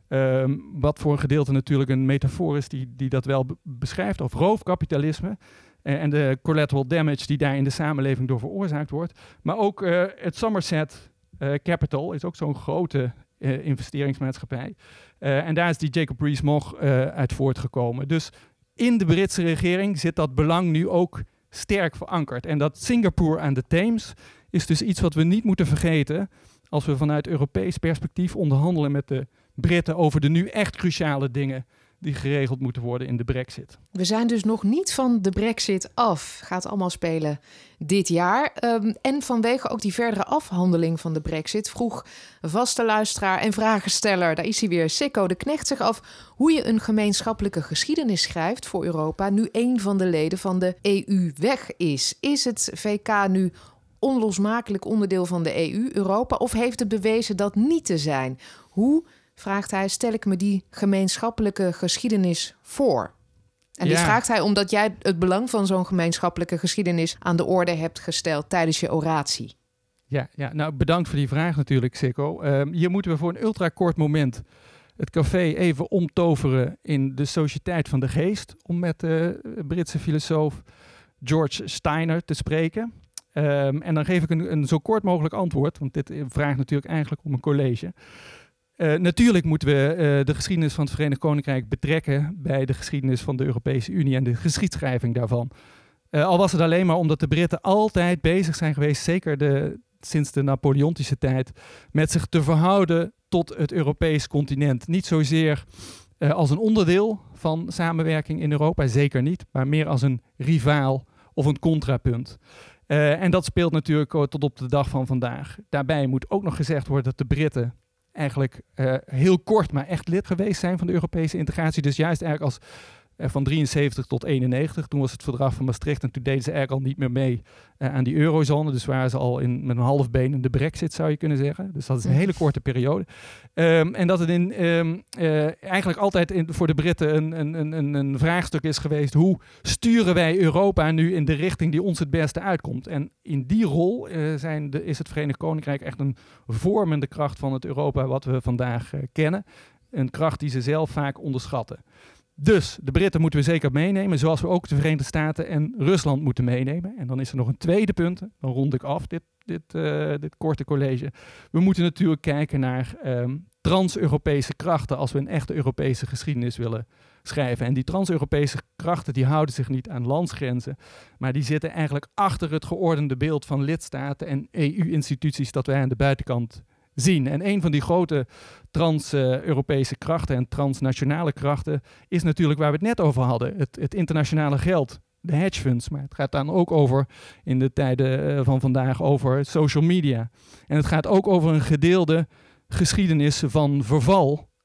Um, wat voor een gedeelte natuurlijk een metafoor is die, die dat wel be- beschrijft, of roofkapitalisme uh, en de collateral damage die daar in de samenleving door veroorzaakt wordt. Maar ook uh, het Somerset uh, Capital is ook zo'n grote uh, investeringsmaatschappij. Uh, en daar is die Jacob Rees-Mogg uh, uit voortgekomen. Dus in de Britse regering zit dat belang nu ook sterk verankerd. En dat Singapore aan de Theems is dus iets wat we niet moeten vergeten als we vanuit Europees perspectief onderhandelen met de Britten over de nu echt cruciale dingen die geregeld moeten worden in de Brexit. We zijn dus nog niet van de Brexit af. Gaat allemaal spelen dit jaar. Um, en vanwege ook die verdere afhandeling van de Brexit vroeg vaste luisteraar en vragensteller, daar is hij weer, Sikko de Knecht, zich af hoe je een gemeenschappelijke geschiedenis schrijft voor Europa nu een van de leden van de E U weg is. Is het V K nu onlosmakelijk onderdeel van de E U, Europa, of heeft het bewezen dat niet te zijn? Hoe, vraagt hij, stel ik me die gemeenschappelijke geschiedenis voor? En ja. dit vraagt hij omdat jij het belang van zo'n gemeenschappelijke geschiedenis aan de orde hebt gesteld tijdens je oratie. Ja, ja, nou bedankt voor die vraag natuurlijk, Sikko. Uh, hier moeten we voor een ultrakort moment het café even omtoveren in de Sociëteit van de Geest, om met de Britse filosoof George Steiner te spreken. Um, en dan geef ik een, een zo kort mogelijk antwoord, want dit vraagt natuurlijk eigenlijk om een college. Uh, natuurlijk moeten we uh, de geschiedenis van het Verenigd Koninkrijk betrekken bij de geschiedenis van de Europese Unie en de geschiedschrijving daarvan. Uh, al was het alleen maar omdat de Britten altijd bezig zijn geweest, zeker de, sinds de Napoleontische tijd, met zich te verhouden tot het Europees continent. Niet zozeer uh, als een onderdeel van samenwerking in Europa, zeker niet, maar meer als een rivaal of een contrapunt. Uh, en dat speelt natuurlijk uh, tot op de dag van vandaag. Daarbij moet ook nog gezegd worden dat de Britten eigenlijk uh, heel kort, maar echt lid geweest zijn van de Europese integratie. Dus juist eigenlijk als uh, van drieënzeventig tot eenennegentig. Toen was het verdrag van Maastricht en toen deden ze eigenlijk al niet meer mee uh, aan die eurozone. Dus waren ze al in, met een half been in de Brexit, zou je kunnen zeggen. Dus dat is een hele korte periode. Um, en dat het in, um, uh, eigenlijk altijd in, voor de Britten een, een, een, een vraagstuk is geweest. Hoe sturen wij Europa nu in de richting die ons het beste uitkomt? En in die rol uh, zijn de, is het Verenigd Koninkrijk echt een vormende kracht van het Europa wat we vandaag uh, kennen. Een kracht die ze zelf vaak onderschatten. Dus de Britten moeten we zeker meenemen, zoals we ook de Verenigde Staten en Rusland moeten meenemen. En dan is er nog een tweede punt, dan rond ik af dit, dit, uh, dit korte college. We moeten natuurlijk kijken naar um, trans-Europese krachten als we een echte Europese geschiedenis willen schrijven. En die trans-Europese krachten die houden zich niet aan landsgrenzen, maar die zitten eigenlijk achter het geordende beeld van lidstaten en E U-instituties dat wij aan de buitenkant zien. En een van die grote trans-Europese krachten en transnationale krachten is natuurlijk waar we het net over hadden. Het, het internationale geld, de hedge funds. Maar het gaat dan ook over, in de tijden van vandaag, over social media. En het gaat ook over een gedeelde geschiedenis van verval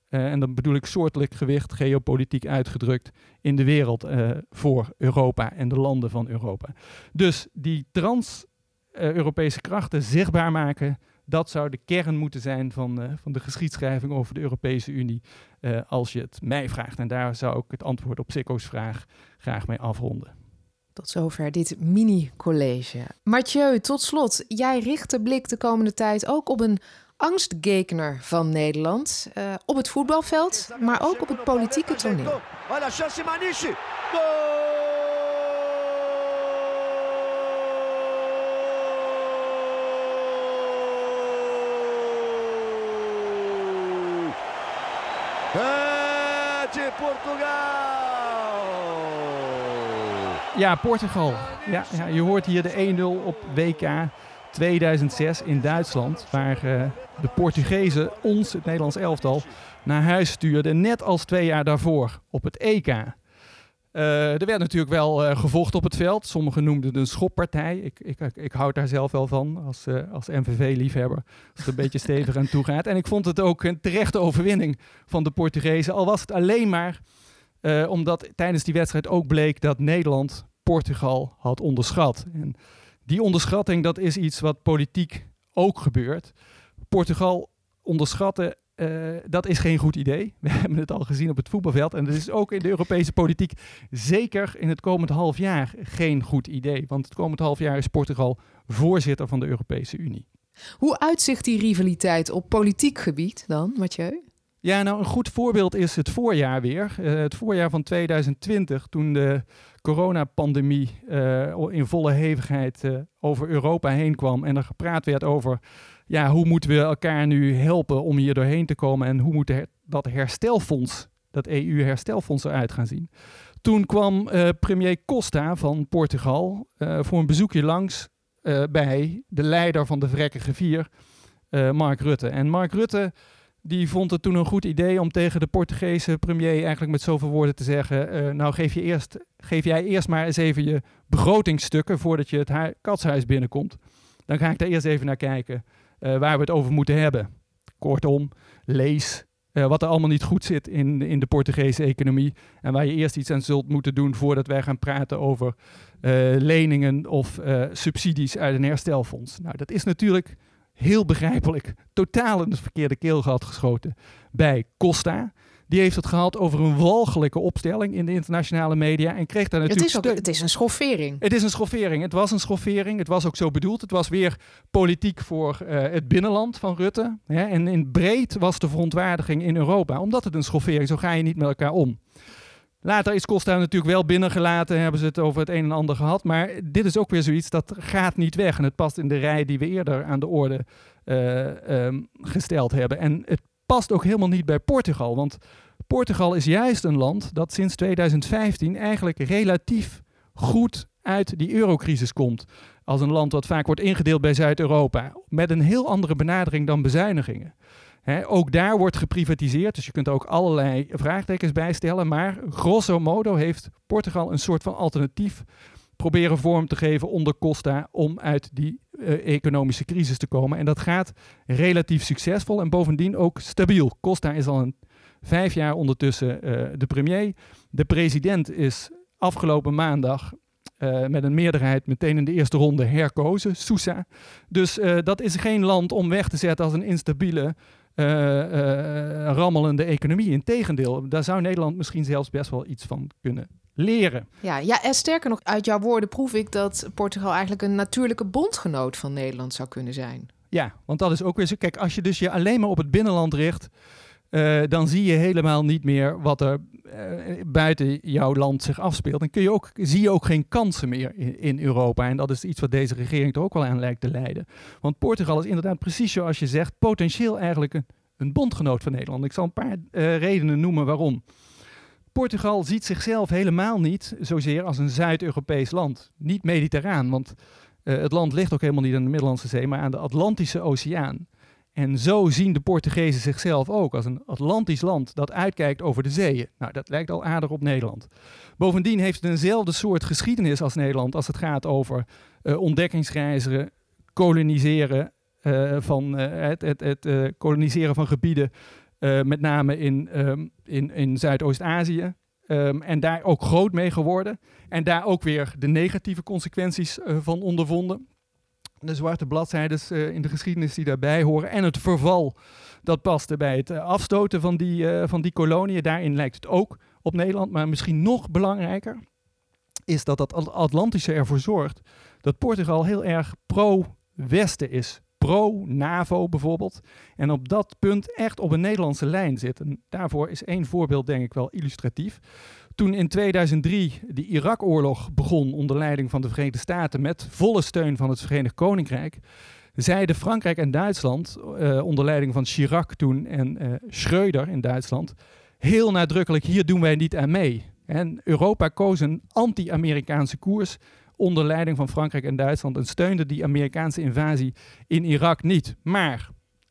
Uh, en dan bedoel ik soortelijk gewicht, geopolitiek uitgedrukt, in de wereld uh, voor Europa en de landen van Europa. Dus die trans-Europese uh, krachten zichtbaar maken, dat zou de kern moeten zijn van, uh, van de geschiedschrijving over de Europese Unie, uh, als je het mij vraagt. En daar zou ik het antwoord op Sikko's vraag graag mee afronden. Tot zover dit mini-college. Mathieu, tot slot, jij richt de blik de komende tijd ook op een angstgekner van Nederland. Uh, op het voetbalveld, maar ook op het politieke toneel. de Portugal! Ja, Portugal. Ja, ja, je hoort hier de een nul op W K tweeduizend zes in Duitsland, waar uh, de Portugezen ons, het Nederlands elftal, naar huis stuurden, net als twee jaar daarvoor op het E K. Uh, er werd natuurlijk wel uh, gevochten op het veld. Sommigen noemden het een schoppartij. Ik, ik, ik, ik houd daar zelf wel van als, uh, als M V V-liefhebber. Als het een beetje stevig aan toe gaat. En ik vond het ook een terechte overwinning van de Portugezen. Al was het alleen maar uh, omdat tijdens die wedstrijd ook bleek dat Nederland Portugal had onderschat. En die onderschatting, dat is iets wat politiek ook gebeurt. Portugal onderschatten, Uh, dat is geen goed idee. We hebben het al gezien op het voetbalveld. En dat is ook in de Europese politiek zeker in het komend half jaar geen goed idee. Want het komend half jaar is Portugal voorzitter van de Europese Unie. Hoe uitzicht die rivaliteit op politiek gebied dan, Mathieu? Ja, nou een goed voorbeeld is het voorjaar weer. Uh, het voorjaar van tweeduizend twintig, toen de coronapandemie uh, in volle hevigheid uh, over Europa heen kwam. En er gepraat werd over, ja, hoe moeten we elkaar nu helpen om hier doorheen te komen? En hoe moet her- dat herstelfonds, dat E U-herstelfonds eruit gaan zien? Toen kwam uh, premier Costa van Portugal uh, voor een bezoekje langs uh, bij de leider van de vrekkige vier, uh, Mark Rutte. En Mark Rutte die vond het toen een goed idee om tegen de Portugese premier eigenlijk met zoveel woorden te zeggen, uh, nou geef, je eerst, geef jij eerst maar eens even je begrotingstukken voordat je het hu- katshuis binnenkomt. Dan ga ik daar eerst even naar kijken uh, waar we het over moeten hebben. Kortom, lees uh, wat er allemaal niet goed zit in, in de Portugese economie en waar je eerst iets aan zult moeten doen voordat wij gaan praten over uh, leningen of uh, subsidies uit een herstelfonds. Nou, dat is natuurlijk heel begrijpelijk, totaal in het verkeerde keelgat geschoten bij Costa. Die heeft het gehad over een walgelijke opstelling in de internationale media en kreeg daar natuurlijk het is, ook, het is een schoffering. Het is een schoffering. Het was een schoffering. Het was ook zo bedoeld. Het was weer politiek voor uh, het binnenland van Rutte. Ja, en in breed was de verontwaardiging in Europa. Omdat het een schoffering is, zo ga je niet met elkaar om. Later is Costa natuurlijk wel binnengelaten, hebben ze het over het een en ander gehad. Maar dit is ook weer zoiets dat gaat niet weg. En het past in de rij die we eerder aan de orde uh, um, gesteld hebben. En het past ook helemaal niet bij Portugal. Want Portugal is juist een land dat sinds tweeduizend vijftien eigenlijk relatief goed uit die eurocrisis komt. Als een land dat vaak wordt ingedeeld bij Zuid-Europa. Met een heel andere benadering dan bezuinigingen. He, ook daar wordt geprivatiseerd, dus je kunt er ook allerlei vraagtekens bij stellen. Maar grosso modo heeft Portugal een soort van alternatief proberen vorm te geven onder Costa om uit die uh, economische crisis te komen. En dat gaat relatief succesvol en bovendien ook stabiel. Costa is al een vijf jaar ondertussen uh, de premier. De president is afgelopen maandag Uh, met een meerderheid meteen in de eerste ronde herkozen, Sousa. Dus uh, dat is geen land om weg te zetten als een instabiele, uh, uh, rammelende economie. Integendeel, daar zou Nederland misschien zelfs best wel iets van kunnen leren. Ja, ja, en sterker nog, uit jouw woorden proef ik dat Portugal eigenlijk een natuurlijke bondgenoot van Nederland zou kunnen zijn. Ja, want dat is ook weer zo. Kijk, als je dus je alleen maar op het binnenland richt, Uh, dan zie je helemaal niet meer wat er uh, buiten jouw land zich afspeelt. Dan kun je ook, zie je ook geen kansen meer in, in Europa. En dat is iets wat deze regering er ook wel aan lijkt te leiden. Want Portugal is inderdaad precies zoals je zegt, potentieel eigenlijk een, een bondgenoot van Nederland. Ik zal een paar uh, redenen noemen waarom. Portugal ziet zichzelf helemaal niet zozeer als een Zuid-Europees land. Niet mediterraan, want uh, het land ligt ook helemaal niet aan de Middellandse Zee, maar aan de Atlantische Oceaan. En zo zien de Portugezen zichzelf ook als een Atlantisch land dat uitkijkt over de zeeën. Nou, dat lijkt al aardig op Nederland. Bovendien heeft het eenzelfde soort geschiedenis als Nederland als het gaat over uh, ontdekkingsreizen, koloniseren, uh, van, uh, het, het, het uh, koloniseren van gebieden Uh, met name in, um, in, in Zuidoost-Azië. Um, en daar ook groot mee geworden. En daar ook weer de negatieve consequenties uh, van ondervonden. De zwarte bladzijdes uh, in de geschiedenis die daarbij horen. En het verval dat paste bij het uh, afstoten van die, uh, van die koloniën. Daarin lijkt het ook op Nederland. Maar misschien nog belangrijker is dat dat Atlantische ervoor zorgt dat Portugal heel erg pro-Westen is. Pro-NAVO bijvoorbeeld. En op dat punt echt op een Nederlandse lijn zit. En daarvoor is één voorbeeld denk ik wel illustratief. Toen in tweeduizend drie de Irak-oorlog begon onder leiding van de Verenigde Staten met volle steun van het Verenigd Koninkrijk, zeiden Frankrijk en Duitsland, uh, onder leiding van Chirac toen en uh, Schröder in Duitsland, heel nadrukkelijk, hier doen wij niet aan mee. En Europa koos een anti-Amerikaanse koers onder leiding van Frankrijk en Duitsland en steunde die Amerikaanse invasie in Irak niet. Maar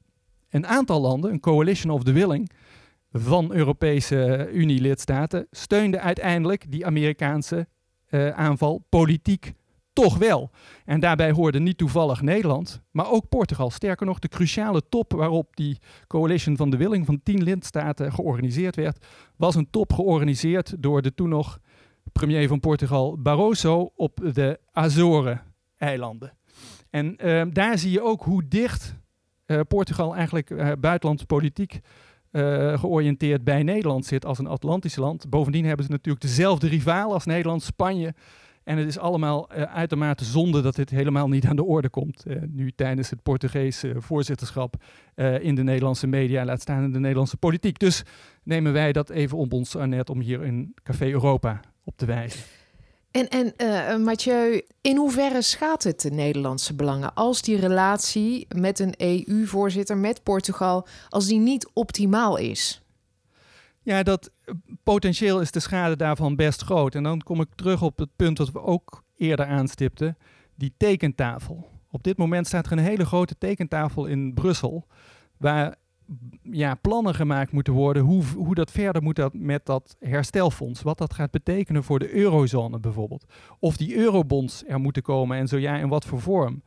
een aantal landen, een coalition of the willing van Europese Unie-lidstaten, steunde uiteindelijk die Amerikaanse uh, aanval politiek toch wel. En daarbij hoorde niet toevallig Nederland, maar ook Portugal. Sterker nog, de cruciale top waarop die coalition van de willing van tien lidstaten georganiseerd werd, was een top georganiseerd door de toen nog premier van Portugal Barroso op de Azoren-eilanden. En uh, daar zie je ook hoe dicht uh, Portugal eigenlijk uh, buitenlandse politiek uh, georiënteerd bij Nederland zit als een Atlantisch land. Bovendien hebben ze natuurlijk dezelfde rivaal als Nederland, Spanje. En het is allemaal uh, uitermate zonde dat dit helemaal niet aan de orde komt. Uh, nu tijdens het Portugese uh, voorzitterschap uh, in de Nederlandse media, laat staan in de Nederlandse politiek. Dus nemen wij dat even op ons, Annette, om hier in Café Europa op te wijzen. En, en uh, Mathieu, in hoeverre schaadt het de Nederlandse belangen als die relatie met een E U-voorzitter, met Portugal, als die niet optimaal is? Ja, dat potentieel is de schade daarvan best groot. En dan kom ik terug op het punt dat we ook eerder aanstipten, die tekentafel. Op dit moment staat er een hele grote tekentafel in Brussel, waar ja, plannen gemaakt moeten worden hoe, hoe dat verder moet dat met dat herstelfonds. Wat dat gaat betekenen voor de eurozone bijvoorbeeld. Of die eurobonds er moeten komen en zo ja, in wat voor vorm.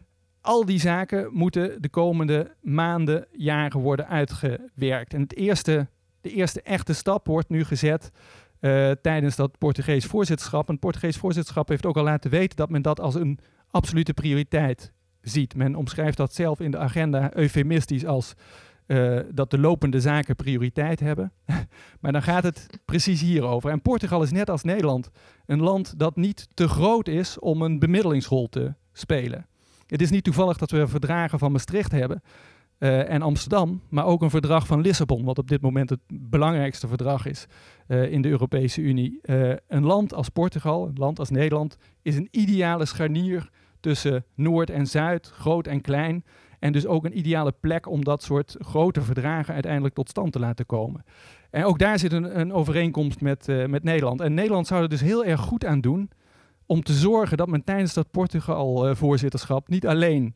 Al die zaken moeten de komende maanden, jaren worden uitgewerkt. En het eerste, de eerste echte stap wordt nu gezet uh, tijdens dat Portugees voorzitterschap. En het Portugees voorzitterschap heeft ook al laten weten dat men dat als een absolute prioriteit ziet. Men omschrijft dat zelf in de agenda eufemistisch als Uh, dat de lopende zaken prioriteit hebben. Maar dan gaat het precies hierover. En Portugal is net als Nederland een land dat niet te groot is om een bemiddelingsrol te spelen. Het is niet toevallig dat we verdragen van Maastricht hebben uh, en Amsterdam, maar ook een verdrag van Lissabon, wat op dit moment het belangrijkste verdrag is uh, in de Europese Unie. Uh, een land als Portugal, een land als Nederland, is een ideale scharnier tussen Noord en Zuid, groot en klein. En dus ook een ideale plek om dat soort grote verdragen uiteindelijk tot stand te laten komen. En ook daar zit een, een overeenkomst met, uh, met Nederland. En Nederland zou er dus heel erg goed aan doen om te zorgen dat men tijdens dat Portugal-voorzitterschap uh, niet alleen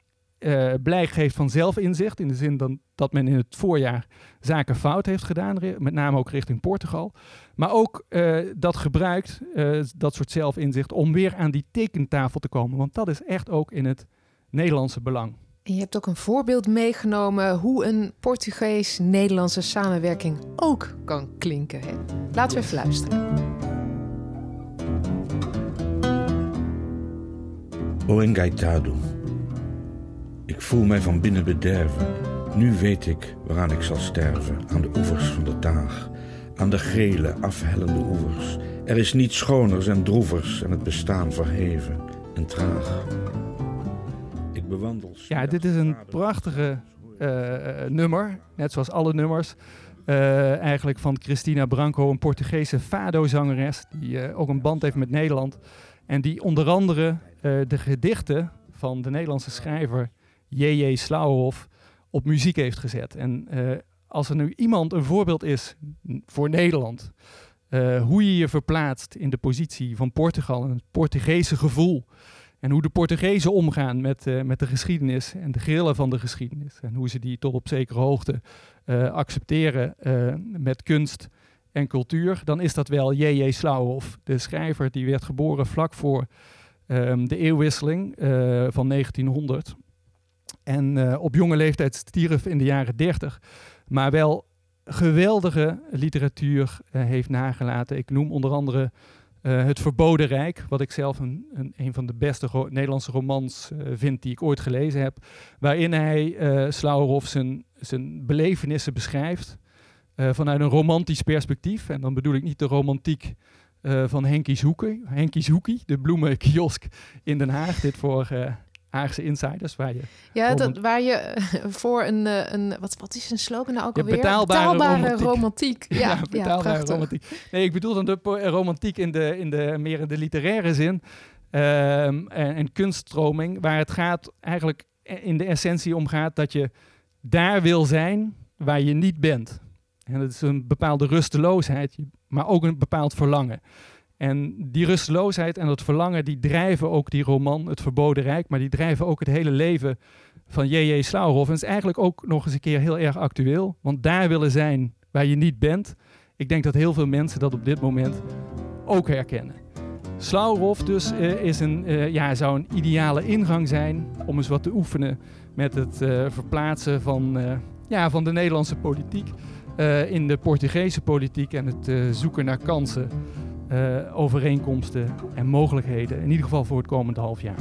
uh, blijk geeft van zelfinzicht, in de zin dan, dat men in het voorjaar zaken fout heeft gedaan, met name ook richting Portugal, maar ook uh, dat gebruikt, uh, dat soort zelfinzicht, om weer aan die tekentafel te komen. Want dat is echt ook in het Nederlandse belang. En je hebt ook een voorbeeld meegenomen hoe een Portugees-Nederlandse samenwerking ook kan klinken. Hè? Laten we even luisteren. O engaitado, ik voel mij van binnen bederven. Nu weet ik waaraan ik zal sterven, aan de oevers van de Taag, aan de gele, afhellende oevers. Er is niets schoners en droevers en het bestaan verheven en traag. Ja, dit is een prachtige uh, nummer, net zoals alle nummers. Uh, eigenlijk van Cristina Branco, een Portugese fado-zangeres, die uh, ook een band heeft met Nederland. En die onder andere uh, de gedichten van de Nederlandse schrijver J J Slauwhoff op muziek heeft gezet. En uh, als er nu iemand een voorbeeld is voor Nederland, uh, hoe je je verplaatst in de positie van Portugal, een Portugese gevoel. En hoe de Portugezen omgaan met, uh, met de geschiedenis en de grillen van de geschiedenis. En hoe ze die tot op zekere hoogte uh, accepteren uh, met kunst en cultuur. Dan is dat wel J J Slauwhoff, de schrijver die werd geboren vlak voor um, de eeuwwisseling uh, van negentienhonderd. En uh, op jonge leeftijd stierf in de jaren dertig. maar wel geweldige literatuur uh, heeft nagelaten. Ik noem onder andere uh, Het Verboden Rijk, wat ik zelf een, een, een van de beste ro- Nederlandse romans uh, vind die ik ooit gelezen heb, waarin hij uh, Slauerhoff zijn, zijn belevenissen beschrijft uh, vanuit een romantisch perspectief. En dan bedoel ik niet de romantiek uh, van Henkies Hoekie, Henkies Hoekie, de bloemenkiosk in Den Haag. Dit voor uh, Haagse insiders. Waar je ja, dat, waar je uh, voor een, uh, een wat, wat is een slogan nou ook ja, alweer? Betaalbare, betaalbare romantiek. romantiek. Ja, ja, betaalbare ja, romantiek. Nee, ik bedoel dan de po- romantiek in de, in de meer in de literaire zin um, en, en kunststroming, waar het gaat eigenlijk in de essentie om gaat dat je daar wil zijn waar je niet bent. En dat is een bepaalde rusteloosheid, maar ook een bepaald verlangen. En die rusteloosheid en dat verlangen, die drijven ook die roman Het Verboden Rijk, maar die drijven ook het hele leven van J J. Slauerhoff. En het is eigenlijk ook nog eens een keer heel erg actueel, want daar willen zijn waar je niet bent. Ik denk dat heel veel mensen dat op dit moment ook herkennen. Slauerhoff dus uh, is een, uh, ja, zou een ideale ingang zijn om eens wat te oefenen met het uh, verplaatsen van, uh, ja, van de Nederlandse politiek uh, in de Portugese politiek en het uh, zoeken naar kansen, uh, overeenkomsten en mogelijkheden, in ieder geval voor het komende half jaar.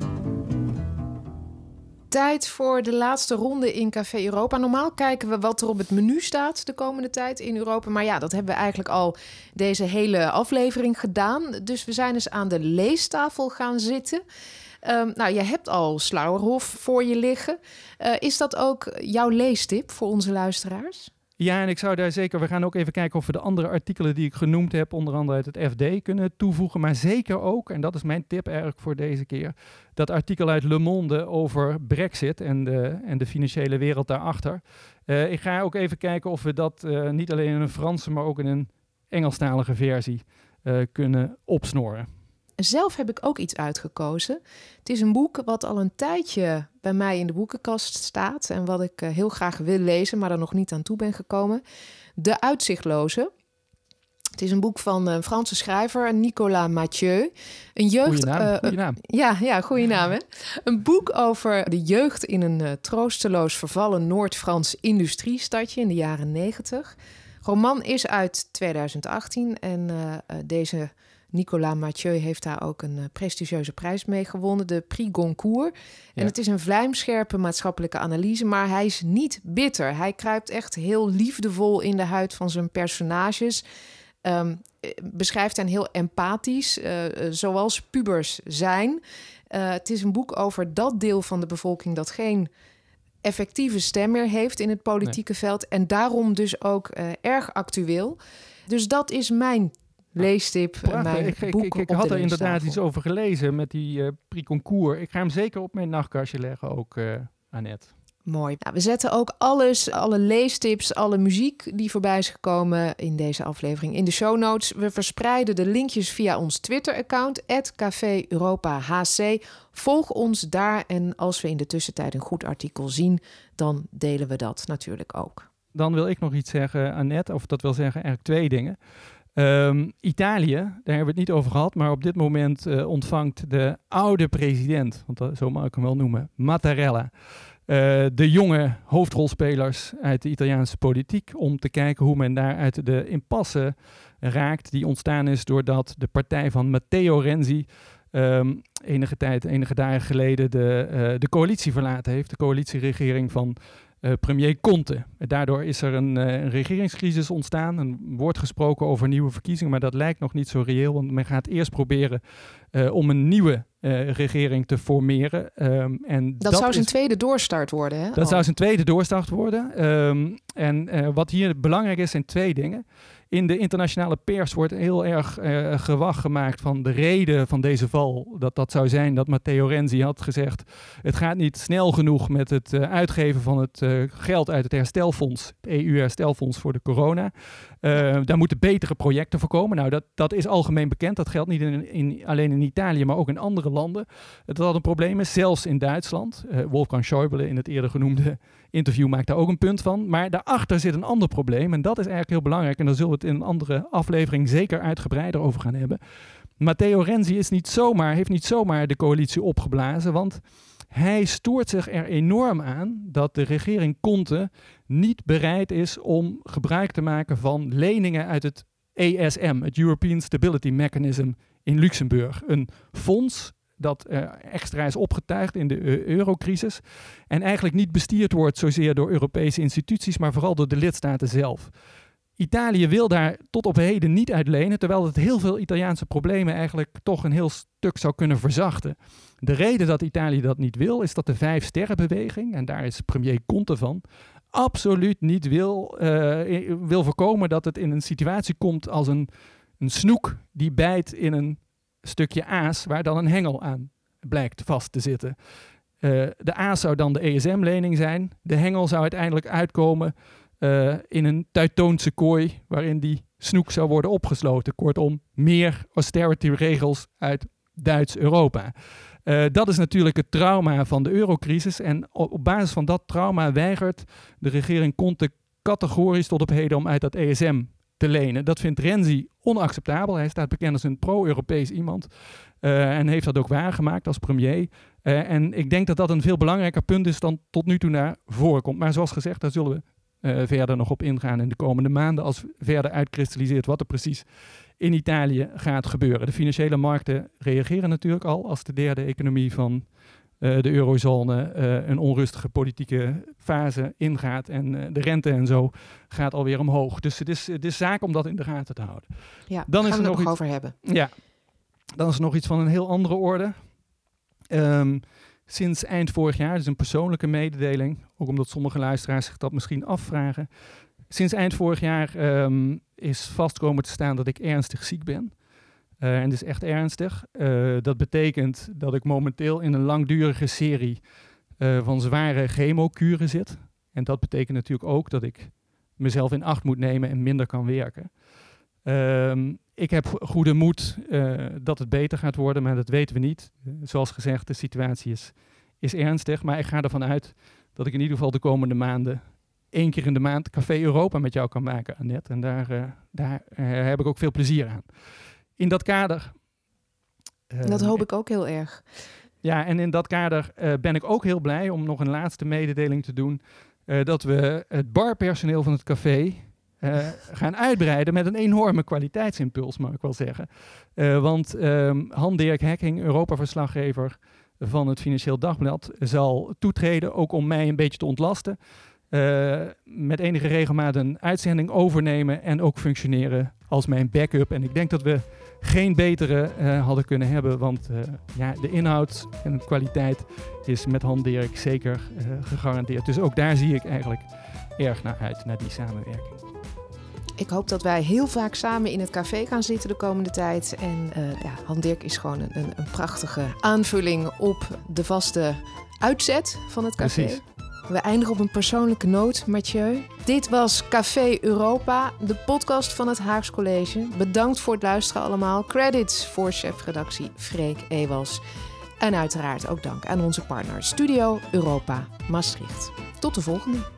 Tijd voor de laatste ronde in Café Europa. Normaal kijken we wat er op het menu staat de komende tijd in Europa. Maar ja, dat hebben we eigenlijk al deze hele aflevering gedaan. Dus we zijn eens aan de leestafel gaan zitten. Um, nou, je hebt al Slauerhoff voor je liggen. Uh, is dat ook jouw leestip voor onze luisteraars? Ja, en ik zou daar zeker... We gaan ook even kijken of we de andere artikelen die ik genoemd heb, onder andere uit het F D, kunnen toevoegen. Maar zeker ook, en dat is mijn tip eigenlijk voor deze keer, dat artikel uit Le Monde over Brexit en de, en de financiële wereld daarachter. Uh, ik ga ook even kijken of we dat uh, niet alleen in een Franse, maar ook in een Engelstalige versie uh, kunnen opsnoren. Zelf heb ik ook iets uitgekozen. Het is een boek wat al een tijdje bij mij in de boekenkast staat en wat ik uh, heel graag wil lezen, maar er nog niet aan toe ben gekomen. De Uitzichtloze. Het is een boek van een Franse schrijver, Nicolas Mathieu. Een jeugd... Goeie naam, uh, goeie naam. Ja, ja, goeie naam, hè? Een boek over de jeugd in een uh, troosteloos vervallen Noord-Frans industriestadje in de jaren negentig. Roman is uit tweeduizend achttien en uh, uh, deze Nicolas Mathieu heeft daar ook een uh, prestigieuze prijs mee gewonnen, de Prix Goncourt. En Ja. het is een vlijmscherpe maatschappelijke analyse, maar hij is niet bitter. Hij kruipt echt heel liefdevol in de huid van zijn personages. Um, beschrijft hen heel empathisch, uh, uh, zoals pubers zijn. Uh, het is een boek over dat deel van de bevolking dat geen effectieve stem meer heeft in het politieke nee. veld. En daarom dus ook uh, erg actueel. Dus dat is mijn leestip, uh, mijn ik, ik, boek ik, ik op had de er inderdaad leestafel. iets over gelezen met die uh, Prix Goncourt. Ik ga hem zeker op mijn nachtkastje leggen ook, uh, Annette. Mooi. Nou, we zetten ook alles, alle leestips, alle muziek die voorbij is gekomen in deze aflevering in de show notes. We verspreiden de linkjes via ons Twitter-account, at Café Europa H C. Volg ons daar en als we in de tussentijd een goed artikel zien, dan delen we dat natuurlijk ook. Dan wil ik nog iets zeggen, Annette, of dat wil zeggen eigenlijk twee dingen. Um, Italië, daar hebben we het niet over gehad, maar op dit moment uh, ontvangt de oude president, want dat, zo mag ik hem wel noemen, Mattarella, Uh, de jonge hoofdrolspelers uit de Italiaanse politiek, om te kijken hoe men daar uit de impasse raakt die ontstaan is doordat de partij van Matteo Renzi um, enige tijd, enige dagen geleden de, uh, de coalitie verlaten heeft, de coalitieregering van uh, premier Conte. Daardoor is er een, uh, een regeringscrisis ontstaan. Er wordt gesproken over nieuwe verkiezingen, maar dat lijkt nog niet zo reëel, want men gaat eerst proberen uh, om een nieuwe Uh, regering te formeren. Um, en dat, dat zou zijn is, tweede doorstart worden, hè? Dat oh. zou zijn tweede doorstart worden. Um, en uh, wat hier belangrijk is, zijn twee dingen. In de internationale pers wordt heel erg uh, gewag gemaakt van de reden van deze val. Dat dat zou zijn dat Matteo Renzi had gezegd, het gaat niet snel genoeg met het uh, uitgeven van het uh, geld uit het herstelfonds, het E U-herstelfonds voor de corona. Uh, daar moeten betere projecten voor komen. Nou, dat, dat is algemeen bekend. Dat geldt niet in, in, alleen in Italië, maar ook in andere landen. Dat dat een probleem is, zelfs in Duitsland. Uh, Wolfgang Schäuble in het eerder genoemde interview maakt daar ook een punt van. Maar daarachter zit een ander probleem en dat is eigenlijk heel belangrijk. En daar zullen we het in een andere aflevering zeker uitgebreider over gaan hebben. Matteo Renzi is niet zomaar, heeft niet zomaar de coalitie opgeblazen, want Hij stoort zich er enorm aan dat de regering Conte niet bereid is om gebruik te maken van leningen uit het E S M, het European Stability Mechanism in Luxemburg. Een fonds dat uh, extra is opgetuigd in de uh, eurocrisis en eigenlijk niet bestuurd wordt zozeer door Europese instituties, maar vooral door de lidstaten zelf. Italië wil daar tot op heden niet uit lenen, terwijl het heel veel Italiaanse problemen eigenlijk toch een heel stuk zou kunnen verzachten. De reden dat Italië dat niet wil, is dat de Vijfsterrenbeweging, en daar is premier Conte van, absoluut niet wil, uh, wil voorkomen dat het in een situatie komt als een, een snoek die bijt in een stukje aas waar dan een hengel aan blijkt vast te zitten. Uh, de aas zou dan de E S M-lening zijn. De hengel zou uiteindelijk uitkomen uh, in een Teutoonse kooi waarin die snoek zou worden opgesloten. Kortom, meer austerity-regels uit Duits-Europa. Uh, dat is natuurlijk het trauma van de eurocrisis. En op, op basis van dat trauma weigert de regering Conte categorisch tot op heden om uit dat E S M te lenen. Dat vindt Renzi onacceptabel. Hij staat bekend als een pro-Europees iemand. Uh, en heeft dat ook waargemaakt als premier. Uh, en ik denk dat dat een veel belangrijker punt is dan tot nu toe naar voren komt. Maar zoals gezegd, daar zullen we uh, verder nog op ingaan in de komende maanden, als verder uitkristalliseert wat er precies in Italië gaat gebeuren. De financiële markten reageren natuurlijk al als de derde economie van uh, de eurozone uh, een onrustige politieke fase ingaat en uh, de rente en zo gaat alweer omhoog. Dus het is, het is zaak om dat in de gaten te houden. Ja, dan gaan is we er het nog iets, over hebben. Ja, dan is er nog iets van een heel andere orde. Um, sinds eind vorig jaar, dus een persoonlijke mededeling, ook omdat sommige luisteraars zich dat misschien afvragen. Sinds eind vorig jaar um, is vast komen te staan dat ik ernstig ziek ben. Uh, en dat is echt ernstig. Uh, dat betekent dat ik momenteel in een langdurige serie uh, van zware chemokuren zit. En dat betekent natuurlijk ook dat ik mezelf in acht moet nemen en minder kan werken. Um, ik heb goede moed uh, dat het beter gaat worden, maar dat weten we niet. Uh, zoals gezegd, de situatie is, is ernstig. Maar ik ga ervan uit dat ik in ieder geval de komende maanden één keer in de maand Café Europa met jou kan maken, Annette. En daar, uh, daar uh, heb ik ook veel plezier aan. In dat kader... Uh, dat hoop ik ook heel erg. Ja, en in dat kader uh, ben ik ook heel blij om nog een laatste mededeling te doen. Uh, dat we het barpersoneel van het café uh, gaan uitbreiden met een enorme kwaliteitsimpuls, mag ik wel zeggen. Uh, want um, Han-Dirk Hekking, Europa-verslaggever van het Financieel Dagblad, zal toetreden, ook om mij een beetje te ontlasten. Uh, met enige regelmaat een uitzending overnemen en ook functioneren als mijn backup. En ik denk dat we geen betere uh, hadden kunnen hebben, want uh, ja, de inhoud en de kwaliteit is met Han-Dirk zeker uh, gegarandeerd. Dus ook daar zie ik eigenlijk erg naar uit, naar die samenwerking. Ik hoop dat wij heel vaak samen in het café gaan zitten de komende tijd. En uh, ja, Han-Dirk is gewoon een, een, een prachtige aanvulling op de vaste uitzet van het café. Precies. We eindigen op een persoonlijke noot, Mathieu. Dit was Café Europa, de podcast van het Haags College. Bedankt voor het luisteren allemaal. Credits voor chefredactie Freek Ewals. En uiteraard ook dank aan onze partner Studio Europa Maastricht. Tot de volgende.